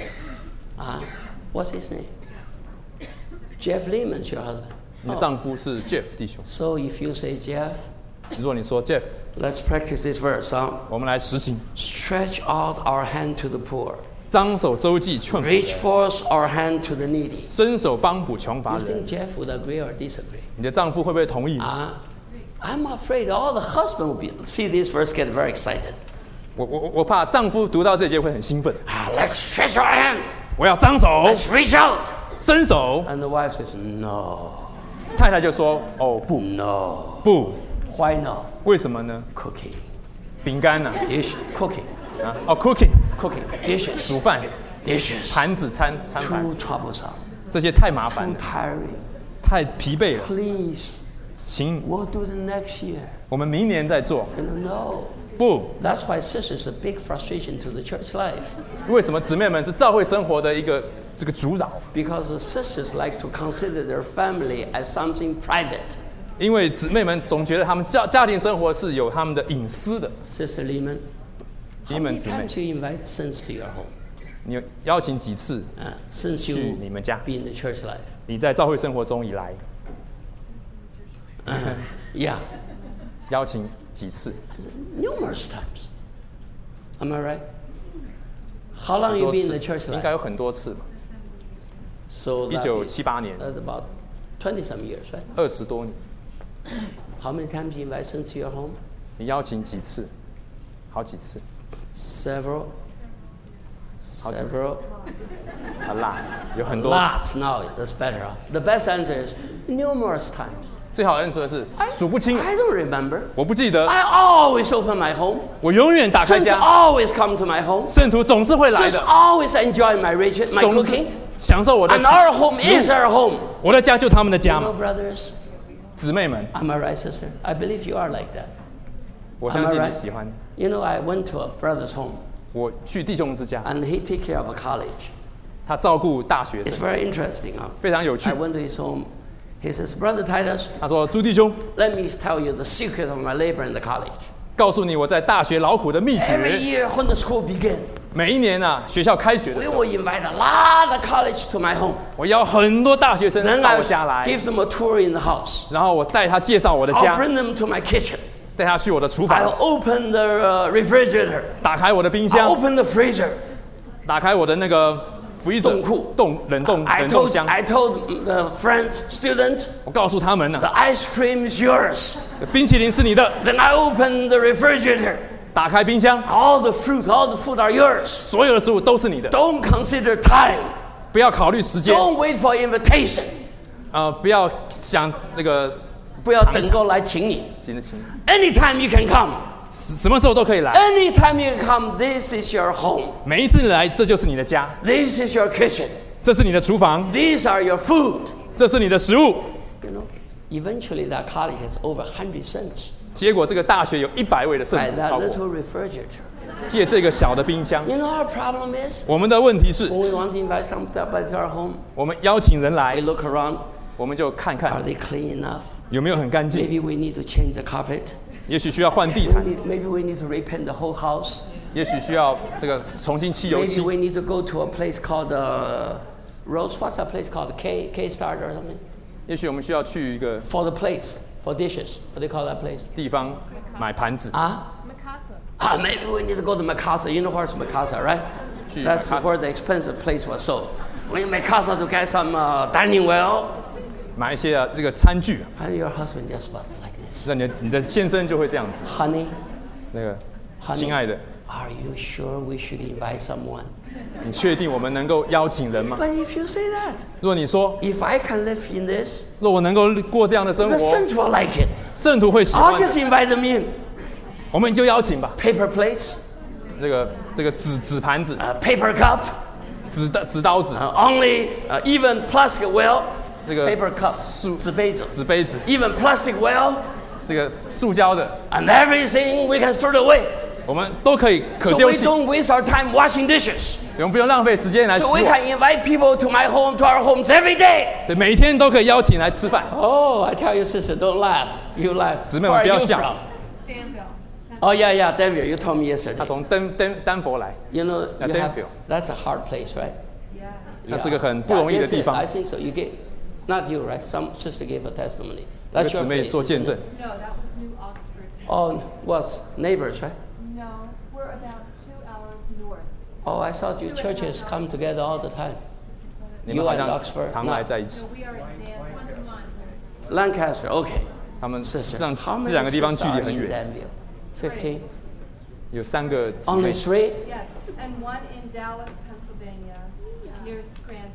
Uh, what's his name? Jeff Lehman's your husband. 你的丈夫是 Jeff 弟兄。 So if you say Jeff, 如果你说 Jeff， let's practice this verse. Huh? 我们来实行， Stretch out our hand to the poor. 张手周济劝苦人， reach forth our hand to the needy. 伸手帮补穷乏 You 人 think。Jeff would agree or disagree? 你的丈夫会不会同意？ Uh, I'm afraid all the husband will be. See this verse get very excited. 我我我怕丈夫读到这节会很兴奋。 Ah, let's stretch our hand. 我要张手， Let's reach out. 伸手。 And the wife says, no, 太太就说：“哦，不 no. 不， Why not? 为什么呢？ Cooking, 饼干呐、 dish, cooking, 啊，哦 ，cooking， cooking, dishes, 煮饭， dishes. 盘子餐餐盘， Too troublesome, 这些太麻烦 too 了， tiring. 太疲惫了。 Please, 请 we'll do the next year. 我们明年再做。 You know, no. 不， That's why sisters is a big frustration to the church life. 为什么姊妹们是教会生活的一个这个阻扰？ Because the sisters like to consider their family as something private. 因为姊妹们总觉得他们家家庭生活是有他们的隐私的。 Sister Lehman, 你 how 们 many 姊妹， times you invite sons to your home? 你有邀请几次？ Uh, since 去 you 你们家。 be in the church life? 你在教会生活中以来， Uh, yeah, 邀请几次？ numerous times. Am I right? How long 很 you 多 been in 次 the church 应 life? 该有很多次吧， So 一 that 九 is- 七八年， that's about twenty some years, right? 二十多年。 How many times you invite sons to your home? 你邀请几次？好几次， Several. 好几次， Several. 好啦，有很多次。 Lots. No, that's better. Huh? The best answer is numerous times. 最好的answer是数不清， I don't remember. 我不记得。 I always open my home. 我永远打开 Sons 家， always come to my home. 圣徒总是会来 Sons 的， always enjoy my rich- my 总是 cooking. 享受我的 And our home 食物 is our home. 我的家就他们的 You 家 know, 嘛， brothers, 姊妹们， am I right, sister? I believe you are like that. 我 Am 相 I 信 right? 你喜欢。 You know, I went to a brother's home, 我去弟兄之家， and he take care of a college. 他照顾大学 It's 生， very interesting, huh? 非常有趣 I。went to his home. He says, Brother Titus, 他说：“朱弟兄， let me tell you the secret of my labor in the college. 告诉你我在大学劳苦的秘 Every 诀。 year when the school begins, 每一年啊，学校开学的 we 时候， will invite a lot of college to my home. 我邀很多大学生 Then 到 I 我家来， give them a tour in the house. 然后我带他介绍我的 I'll 家， bring them to my kitchen. 带他去我的厨 I'll 房， open the uh, refrigerator. 打开我的冰 I'll 箱， open the freezer. 打开我的那个 freezer 冻库冻冷冻 I 冷冻 told 箱。 I told the friends, students, 我告诉他们呢、 the ice cream is yours. 冰淇淋是你的， Then I open the refrigerator. 打开冰箱， All the fruit, all the food are yours. 所有的食物都是你的， Don't consider time. 不要考虑时间， Don't wait for invitation. 呃，不要想这个不要等够来请你。 行的行， Anytime you can come. 什么时候都可以来， Anytime you can come, this is your home. 每一次你来，这就是你的家， This is your kitchen. 这是你的厨房， These are your food. 这是你的食物。 You know, eventually that college has over one hundred cents 结果这个大学有一百位的圣 by 徒 that 超过， little refrigerator. 借这个小的冰箱。 You know our problem is 我们的问题是， when we want to invite somebody to our home, 我们邀请人 we 来， look around. 我们就看 Are 看 they clean enough? 有没有很干净， Maybe we need to change the carpet. 也许需要换地 We 毯， need, maybe we need to repaint the whole house. 也许需要这个重新漆油 Maybe 漆， we need to go to a place called uh, Rose. What's that place called? K K Start or something? 也许我们需要去一个 For the place, for dishes. What do you call that place? 地方买盘子， Ah? Mikasa. Ah, maybe we need to go to Mikasa. You know where's Mikasa, right? Gee, That's Mikasa. where the expensive place was sold. We in Mikasa to get some uh, dining well, 买一些啊这个餐具， and your husband just was like this. 那你的你的先生就会这样子， Honey, 那个 honey, 亲爱的， are you sure we should invite someone? 你确定我们能够邀请人吗？ But if you say that, 若你说， if I can live in this, 若我能够过这样的生 the 活， saints will like it. 圣徒会喜 I'll 欢 just 的， invite them in. 我们就邀请吧。 Paper plates, 这个这个纸纸盘子、 uh, paper cup, 纸刀纸刀子、 uh, only uh, even plastic well, 这个 paper cup, 塑纸杯子, 纸杯子、 even plastic well, 这个塑胶的， and everything we can throw it away. 我们都可以可 So 丢 we 弃， don't waste our time washing dishes. 我们不用浪费时间来洗 So we 碗， can invite people to my home, to our homes every day. 所以每天都可以邀请来吃饭。 Oh, I tell you, sister, don't laugh. You laugh. 姊妹 Where 们 are 不要 you 笑 from? Danville. Oh, yeah, yeah, Denver. You told me 他 yesterday. 从丹丹丹佛来， You know, Uh, you have, Danville. that's a hard place, right? Yeah. 那是个很不容易的 Yeah, 地 that's it. 方 I。think so. You get, not you, right? Some sister gave a testimony. That's 有姊 your 妹 place. 做 isn't 见 it? 证， No, that was New Oxford. Oh, what? Neighbors, right? No, we're about two hours north. Oh, I thought you churches come together all the time. 你们 You 好 and 像 Oxford? 常来在一起 So。we are in Dan once a month. Lancaster, okay. 他们实际上 How 这 many 两个地方 sisters 距离 are 很 in 远， Danville? Fifteen. 有三个姊 Only 妹。 three? Yes, and one in Dallas, Pennsylvania, near Scranton.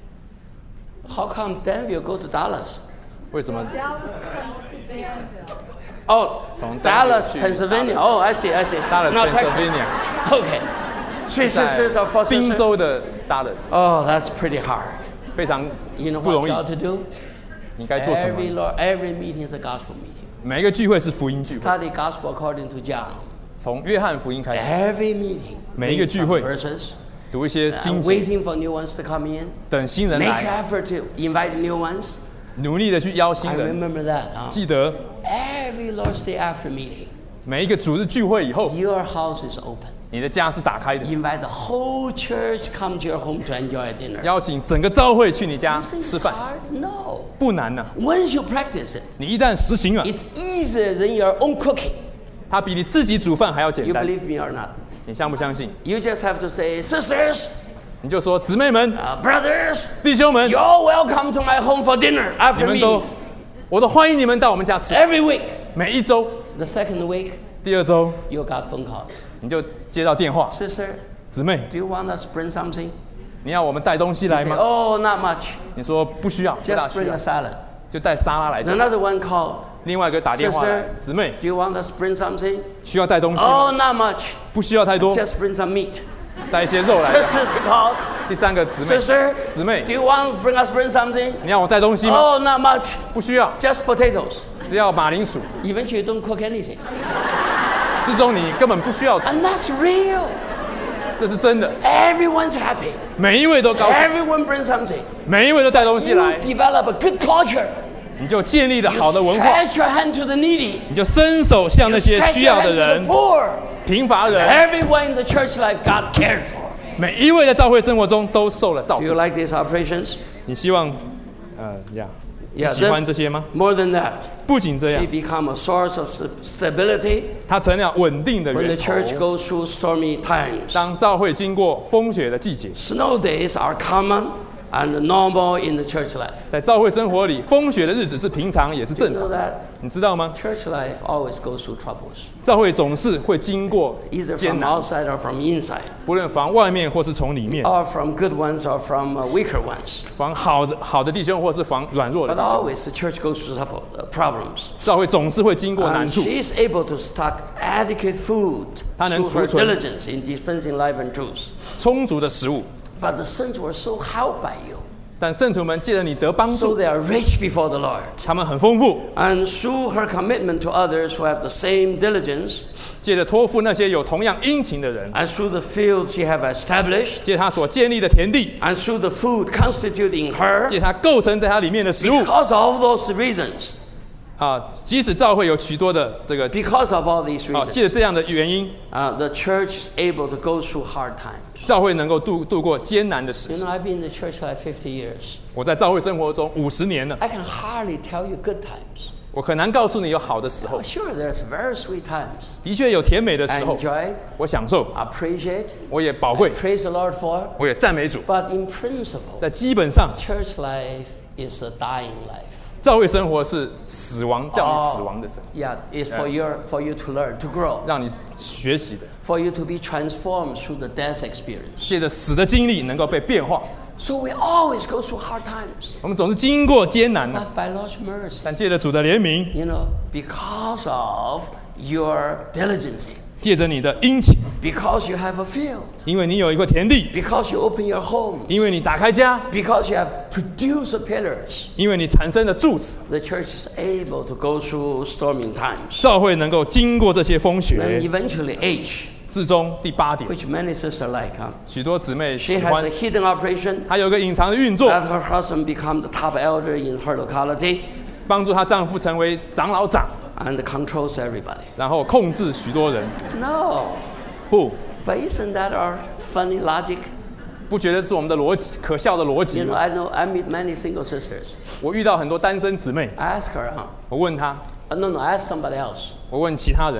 How come Danville go to Dallas? 为什么？ Dallas comes to Danville. Oh, From Dallas, Danville to Pennsylvania. Dallas. Oh, I see, I see. Dallas, Not Texas. Pennsylvania. Okay. Three 在 sisters or four 宾 sisters? 州的 Dallas， Oh, that's pretty hard. 非常 You know 不容 what 易 you。ought to do? 你该做什 Every 么？ Lord, every meeting is a gospel meeting. 每一个聚会是福音聚会， Study gospel according to John. 从约翰福音开始， Every meeting. 每一个 read 聚 some 会 verses. 读一些 And 经节， waiting for new ones to come in. 等新人 Make 来， effort to invite new ones. 努力的去邀新 I 人。 remember that. huh? 记得 Every Lord's Day after meeting, 每一个主日聚会以后， your house is open. 你的家是打开的， Invite the whole church come to your home to enjoy a dinner. 邀请整个教会去你家 You think 吃 it's 饭， hard? No. 不难呐、 Once you practice it, 你一旦实行了， it's easier than your own cooking. 它比你自己煮饭还要简 You 单。 believe me or not? 你相不相信？ You just have to say, sisters, 你就说姊妹们、 uh, brothers, 弟兄们， you're all welcome to my home for dinner 你 after 们都 meeting. 我都欢迎你们到我们家吃。 Every week. 每一周， The second week, 第二周 you got phone calls. 你就接到电话， Sister, 姊妹， do you want us to bring something? 你要我们带东西 You 来 say, 吗？ oh, not much. 你说不需要，不大 Just 需 bring 要 a，salad. 就带沙拉来就好。 Another one called. 另外一个打电话来 Sister, 姊妹 do you want us to bring something? 需要带东西吗？ Oh, not much. 不需要太多， Just bring some meat. 带一些肉来。 Sisters called. 第三个姊妹， Sister, 姊妹 do，you want to bring us bring something? 你要我带东西吗？ Oh, not much. 不需要， Just potatoes. 只要马铃薯。 Eventually, you don't cook anything. 之中你根本不需要吃， And that's real. 这是真的。 Everyone's happy. 每一位都高兴， Everyone brings something. 每一位都带东西 You 来， develop a good culture. 你就建立了 You 好的文化， stretch your hand to the needy. 你就伸手向 You 那些 stretch 需 your 要的 hand 人 to the、poor. 贫乏人， Everyone in the church life got cared for. 每一位在教会生活中都受了照 Do you 顾。 like these operations? 你希望，呃呀，你 Yeah, 喜欢这些吗？ More than that, 不仅这 she 样， become a source of st- stability 它成了稳定的 when the 源 church 头。 goes through stormy times. 当教会经过风雪的季节， Snow days are common and normal in the church life. 在教会生活里，风雪的日子是平常也是 You 正 know 常。 that 你知道吗？ church life always goes through troubles, 教会总是会经过 either 艰 from 难， outside or from inside, 不论防外面或是从里面， or from good ones or from uh, weaker ones. 防好的好的弟兄，或是防软弱的 But 弟兄。 always the church goes through trouble, uh, problems. 教会总是会经过难 And 处， she is able to stock adequate food 她能 through her 储存 diligence in dispensing life and truth. 充足的食物。 But the saints were so helped by you, 但圣徒们借着你得帮 so 助， they are rich before the Lord. 他们很丰富。 And through her commitment to others who have the same diligence, 借着托付那些有同样殷勤的人， and through the fields she have established, 借他所建立的田地， and through the food constituted in her, 借他构成在他里面的食物 because of all those reasons, 啊。即使教会有许多的这个 because of all these 啊，借着 reasons, 这样的原因， uh, the church is able to go through hard times. 教会能够度度过艰难的时 You 期 know,。I've been in the church like fifty years. 我在教会生活中五十年了， I can hardly tell you good times. 我很难告诉你有好的时候 Oh,，sure, there's very sweet times. 的确有甜美的 I 时候， enjoy it, 我享受， appreciate, 我也宝贵， praise the Lord for. 我也赞美主。 But in principle, 在基本上， church life is a dying life. 教会生活是死亡，叫你死亡的生活， Yeah, it's for your for you to learn, to grow, 让你学习的， for you to be transformed through the death experience. 借着死的经历能够被变化。 So we always go through hard times. 我们总是经过艰难的， But by Lord's mercy, 但借着主的怜悯， you know, because of your diligence, 借着你的殷勤， because you have a field, 因为你有一块田地， because you open your home, 因为你打开家， because you have produced the pillars, 因为你产生了柱子， the church is able to go through storming times. 教会能够经过这些风 And 雪。 eventually H, 至终第八点， which many sisters like, huh? 许多姊妹 She 喜 has 欢 a，hidden operation 还有一个隐藏的运作， that her husband become the top elder in her locality 帮助她丈夫成为长老长， and controls everybody. 然后控制许多人。 No, 不， but isn't that our funny logic? 不觉得是我们的逻辑可笑的逻 You 辑 know, 吗？ I know I meet many single sisters. 我遇到很多单身姊妹， I ask her, huh? 我问她， Uh, no, no, I ask somebody else. 我问其他人，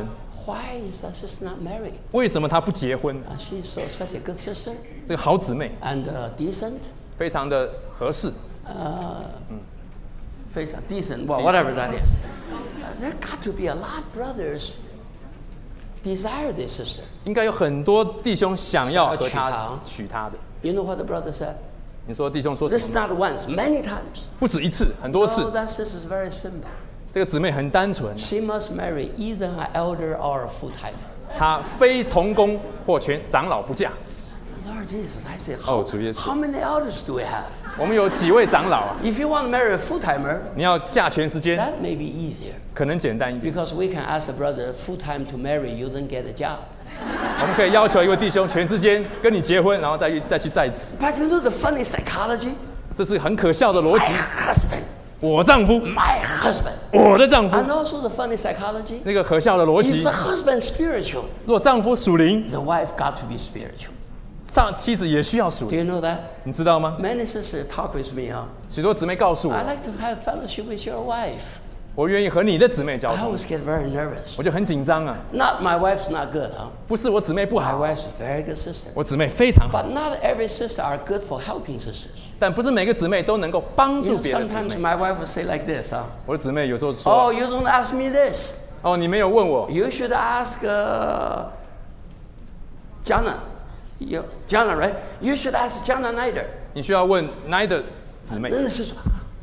Why is that sister not married? 为什么她不结婚？ Uh, she's so, such a good sister 这个好姊妹 and uh, decent. 非常的合适， Uh, 非常 decent, well, whatever that is. Uh, there got to be a lot of brothers desire this sister. 应该有很多弟兄想要和她想要娶她娶她的。 You know what the brother said? 你说弟兄说什 This is 么？ not once, many times. 不止一次，很多 No, 次。 that sister is very simple. 这个姊妹很单纯， She must marry either an elder or a full-timer. 她非同工或全长老不嫁。 Lord Jesus, I say, 哦， how, 主耶稣。 how many elders do we have? 我们有几位长老啊？ If you want to marry a full-timer, 你要嫁全时间， that may be easier 可能简单一点。 because we can ask a brother full-time to marry you, then get a job. 我们可以要求一位弟兄全时间跟你结婚，然后再去再去在职。 But you know the funny psychology? 这是很可笑的逻 My 辑。 husband, 我丈夫， my husband. 我的丈夫， And also the funny psychology, 那个可笑的逻 if 辑 the。husband spiritual, 若丈夫属灵， the wife got to be spiritual. 上妻子也需要属 Do 灵， you know that? 你知道吗？ Many sisters talk with me, huh? 许多姊妹告诉 I 我， like to have fellowship with your wife. 我愿意和你的姊妹交 I 通， always get very nervous. 我就很紧张啊。 Not my wife's not good, huh? 不是我姊妹不 My 好， wife's a very good sister. 我姊妹非常好， But not every sister are good for helping sisters. 但不是每个姊妹都能够帮 You 助 know, 别的姊 sometimes 妹。 my wife will say like this, huh? 我的姊妹有时候 Oh, 说 you don't ask me this. 哦，你没有问我， You should ask uh, Jana. You, Jana, right? You should ask Jana Nider. 你需要问哪的姊妹？ Then she says,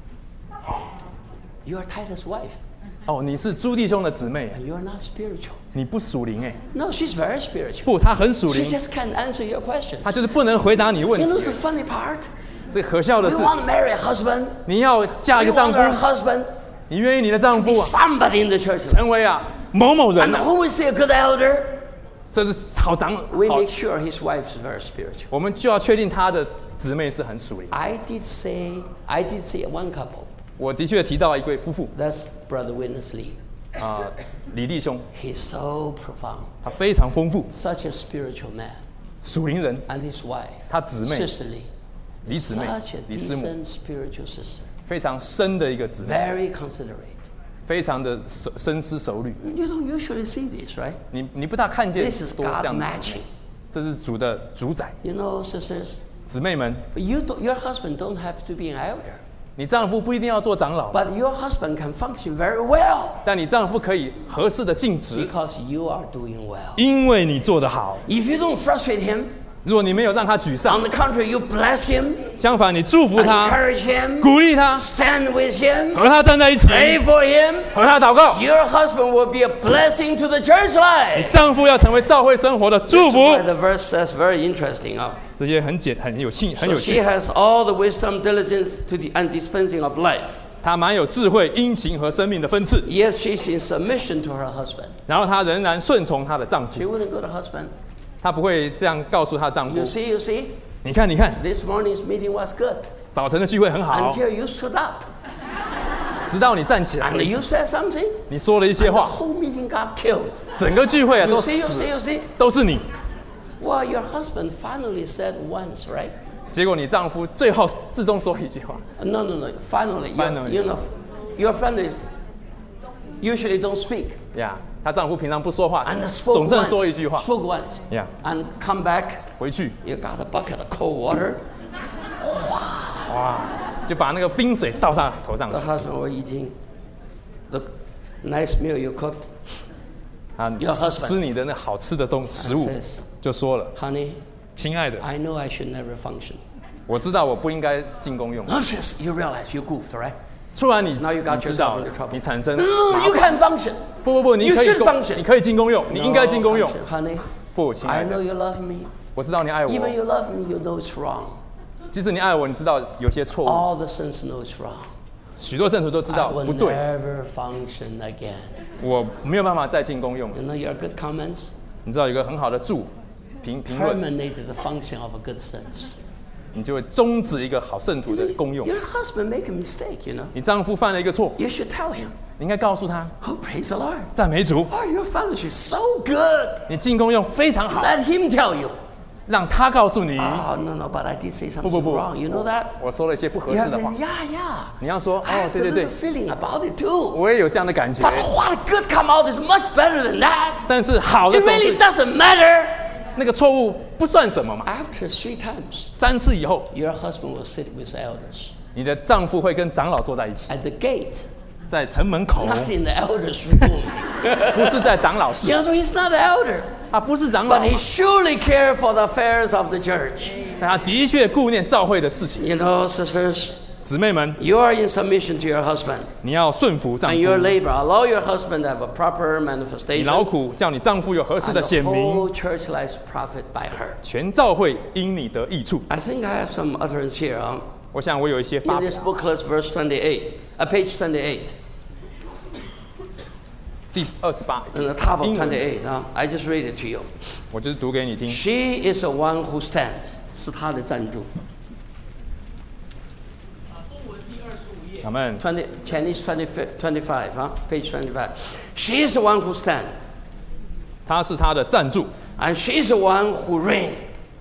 you are Titus' wife, 哦，你是朱弟兄的姊妹， and you are not spiritual. 你不属灵哎。 No, she's very spiritual. 不，她很属 She 灵， just can't answer your questions. 她就是不能回答你问 You know 题。 the funny part? 这可笑的 You 是， want to marry a husband. 你要嫁一 You 个丈 want her 夫， husband 你愿意你的丈 be 夫啊 somebody in the church. 成为啊某某人 And 啊， who will say a good elder? 这是好长 We 好 make，sure his wife is very spiritual. 我们就要确定他的姊妹是很属灵。 I did say, I did say one couple. 我的确提到一对夫妇 That's Brother Witness Lee. 啊、李弟兄， He's so profound, 他非常丰富， such a spiritual man. 属灵人， And his wife, 他姊妹 Sister Lee, 李姊妹 such a 李师母， decent spiritual sister, 非常深的一个姊妹， very considerate. 非常的熟深思熟虑。 You don't usually see this, right? 你你不大看见 This is 多这 God 样的姊 matching. 妹，这是主的主宰。 You know, sisters, 姊妹们， you don't, your husband don't have to be an elder, 你丈夫不一定要做长老， but your husband can function very well 但你丈夫可以合适的尽职， because you are doing well. 因为你做得好。 If you don't frustrate him, 如果你没有让他沮丧 on，the contrary, you bless him, 相反你祝福他， encourage him, 鼓励他， stand with him, 和他站在一起， pray for him. 和他祷告。 Your husband will be a blessing to the church life. 丈夫要成为教会生活的祝福。 Why the verse says very interesting. Huh? 这些很简很有趣，很 So 有 she 趣。 has all the wisdom, diligence to the and dispensing of life. 她蛮有智慧、殷勤和生命的分次， Yes, she's in submission to her husband. 然后她仍然顺从她的丈 She 夫， wouldn't go to husband. 她不会这样告诉她丈夫 You：“ see, you see, 你看，你看， this morning's meeting was good 早晨的聚会很好， until you stood up 直到你站起来 and 为 you 止， said something. 你说了一些 The 话， whole meeting got killed. 整个聚会啊 You 都 see, you 死 see, 了， you see. 都是你。 Well, your husband finally said once, right? 结果你丈夫最后最终说一句话： No, no, no. Finally, you- Finally. you know, your family usually don't speak. 呀，她丈夫平常不说话 And，spoke 总算 once. 说一句话， Spoke once. Yeah. And come back. 回去 You got a bucket of cold water. 哇，就把那个冰水倒上头上 The 去。 husband was eating the nice meal you cooked. 啊 Your，husband. 吃你的那好吃的东食物 Says, 就说了 honey, 亲爱的， I know I should never function. 我知道我不应该进公用。 Nonsense. You realize you goofed, right? 突然你 Now you got 你知 yourself 道 into trouble. 你产生 No, no, no, 麻 you 烦 can function. 不不不，你 You 可以 should 公 function. 你可以进公用，你应该进公用 No,。function. Honey, 不，亲 I 爱 know 的， you love me. 我知道你爱 Even 我， you love me, you know it's wrong. 即使你爱我，你知道有些错误， All the saints know it's wrong. 许多圣徒都知 I 道 will 不对， never function again. 我没有办法再进公用了。 You know your good comments 你知道有一个很好的注评评论， terminated the function of a good saint. 你就会终止一个好圣徒的功用。 Your husband make a mistake, you know. 你丈夫犯了一个错， You should tell him. 你应该告诉他 Oh, praise the Lord. 赞美主， Oh, your fellowship is so good. 你进公用非常好， Let him tell you. 让他告诉你。 Oh, no, no, but I did say 不 something 不不 wrong. You know that? 我说了一些不合 You 适 have 的 to 话 say,。yeah, yeah. 你要说 I 哦， have 对 a 对对 little，feeling about it too. 我也有这样的感觉。 But what good come out is much better than that. 但是好的 It 总 really 是 doesn't matter. 那个错误不算什么嘛。 After three times, 三次以后， your husband will sit with elders 你的丈夫会跟长老坐在一起， at the gate, 在城门口， not in the elders' room. 不是在长老 You 室 know, so he's not an elder, 啊，不是长老 but，he surely cares for the affairs of the church. 但他的确顾念教会的事情。 You know, sisters, 姊妹们， you are in submission to your husband 你要顺服丈 and your 夫， labor. Allow your husband to have a proper 你 manifestation. 劳苦，叫你丈夫有合适 And 的 the 显明， whole church life profit by her. 全教会因你得益处。 I think I have some utterance here. Huh? 我想我有一些发 In 表 this。booklet, verse twenty-eight, uh, page twenty-eight, 第二十八， in the top of 英文 twenty-eight. Huh? I just read it to you. 我就是读给你听。 She is the one who stands. 是她的赞助。 阿门。 twenty, Chinese twenty-five, huh? Page twenty-five. She is the one who stands, 他是他的赞助， and she is the one who reigns.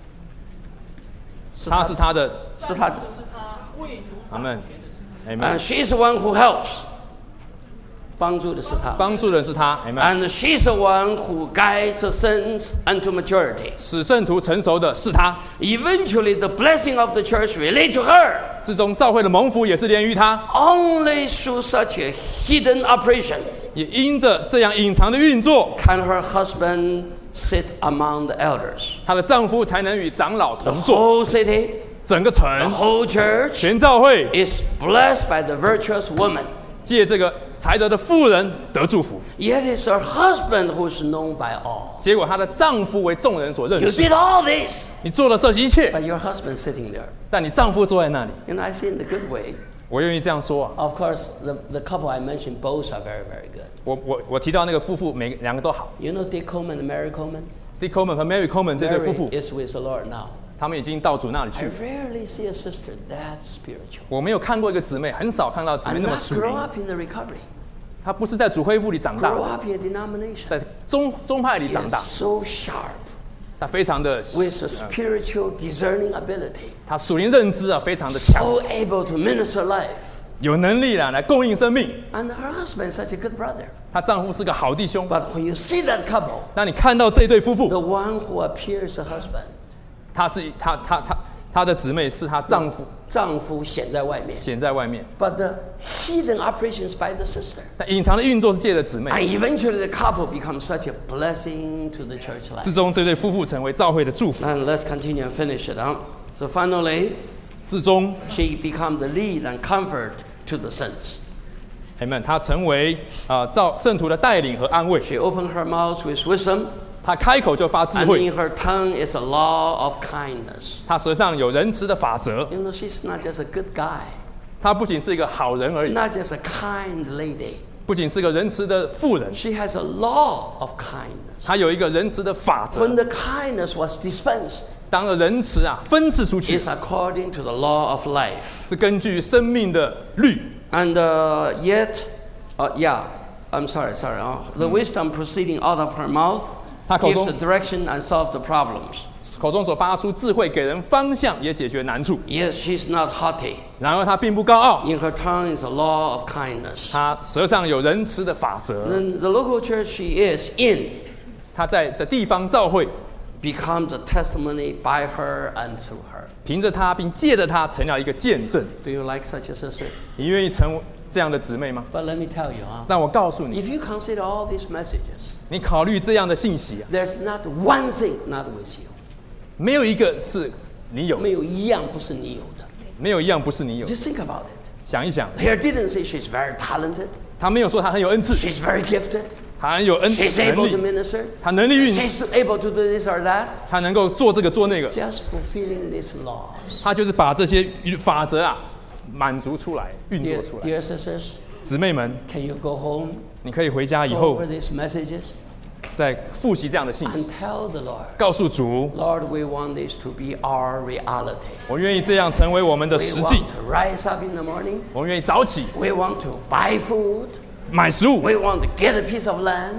他是他的是她， 阿门，阿 and 门。 she is the one who helps. 帮助的是她。 帮助的是他，阿门。 And she is the one who guides the saints unto maturity. 使圣徒成熟的是他， Eventually, the blessing of the church relate to her. 至终教会的蒙福也是连于他， Only through such a hidden operation 也因着这样隐藏的运作， can her husband sit among the elders. 她的丈夫才能与长老 The 同坐。 whole city, 整个城 the whole church 全教会 is blessed by the virtuous woman. 借这个才德的妇人得祝福， Yet it's her husband who is known by all. 结果她的丈夫为众人所认 You 识。 did all this, 你做了这一切， but your husband sitting there. 但你丈夫坐在那里。 And I say in the good way. 我愿意这样说啊， Of course, the, the couple I mentioned, both are very, very good. 我我我提到那个夫妇，每两个都好。 You know Dick Coleman and Mary Coleman? Dick Coleman 和 Mary Coleman 这对夫 Mary 妇， is with the Lord now. 他们已经到主那里 I 去。 rarely see a sister that spiritual. 我没有看过一个姊妹，很少看到姊妹 And 那么 not 属 grow 灵。 up in the recovery. 她不是在主恢复里长大 Grow 的， up in a denomination. 在宗宗派里长 Is 大。 so sharp 她非常的， with a spiritual discerning ability. 她属灵认知啊非常的强， So able to minister life. 有能力啦来供应生命。 And her husband is such a good brother. 她丈夫是个好弟兄。 But when you see that couple, 当你看到这对夫妇， the one who appears the husband, 她是她她她她的姊妹是她丈夫丈夫显在外面. 显在外面， But the hidden operations by the sister. 那隐藏的运作是借着姊妹。 And eventually the couple becomes such a blessing to the church 之 life. 中这对夫妇成为教会的祝福。 And let's continue and finish it. Huh? So finally, 至终 she becomes the lead and comfort to the saints. Amen，他成为啊造圣徒的带领和安慰。 She opened her mouth with wisdom, 他开口就发智 and 慧， in her tongue is a law of kindness. 他舌上有仁慈的法则。 You know, she's not just a good guy, 他不仅是一个好人而已， not just a kind lady. 不仅是个仁慈的妇人， She has a law of kindness. 他有一个仁慈的法则 When。the kindness was dispensed, 当了仁慈啊分赐出去， it's according to the law of life. 是根据生命的律。 And uh, yet, uh, yeah, I'm sorry, sorry. Uh, the wisdom proceeding out of her mouth 她口中 gives the direction and solves the problems. 口中所发出智慧，给人方向，也解决难处。 Yes, she's not haughty. 然而他并不高傲， In her tongue is a law of kindness. 他舌上有仁慈的法则。 Then the local church she is in 他在的地方教会， becomes a testimony by her and through her. 凭着他并借着他成了一个见证。 Do you like such a sister? 你愿意成为这样的姊妹吗？ But let me tell you, huh? 但我告诉你， If you consider all these messages, 你考虑这样的信息啊， there's not one thing not with you. 没有一个是你有的， 没有一样不是你有的。 没有一样不是你有的。 Just think about it. 想一想， Here didn't say she's very talented, 他没有说他很有恩赐， she's very gifted, 他很有恩 she's 能 able to 力， minister, 他能力运， she's able to do this or that. 他能够做这个做那个， Just fulfilling these laws. 他就是把这些法则啊满足出来，运 Dear, 作出来。 dear sisters, 姊妹们， can you go home, 你可以回家以 go 后 over these messages, 再复习这样的信 and 息， tell the Lord, 告诉主， Lord, we want this to be our reality. 我愿意这样成为我们的 We 实际 want。to rise up in the morning. 我愿意早起 We want to buy food. 买食物， We want to get a piece of land.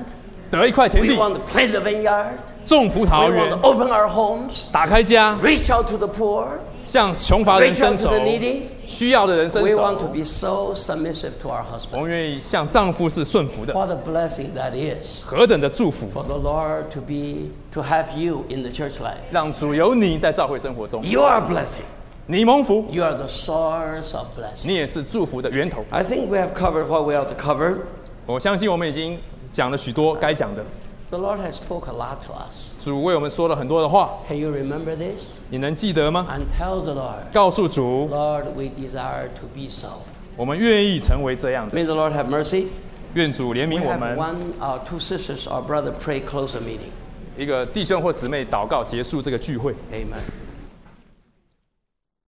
得一块田 We 地， want to plant the vineyard. 种葡 We 萄 want 园 to，open our homes. 打开家， Reach out to the poor. 向穷乏人 Reach 伸 out to 手 the，needy. 需要的人伸 We want to 手。 be so submissive to our 我 husband. 们愿意向丈夫是顺服的， What a blessing that is 何等的祝福！ for the Lord to be to have you in the church life. 让主有你在教会生活中， You are a blessing. 你蒙福， You are the source of blessing. 你也是祝福的源头。 I think we have covered what we have to cover. 我相信我们已经讲了许多该讲的， The Lord has spoke a lot to us. 主为我们说了很多的话， Can you remember this? 你能记得吗？ And tell the Lord, 告诉主， Lord, we desire to be so. 我们愿意成为这样的。 May the Lord have mercy. 愿主怜 We 悯我 have 们。 one, our two sisters, our brother pray close a meeting. 一个弟兄或姊妹祷告结束这个聚会。 Amen.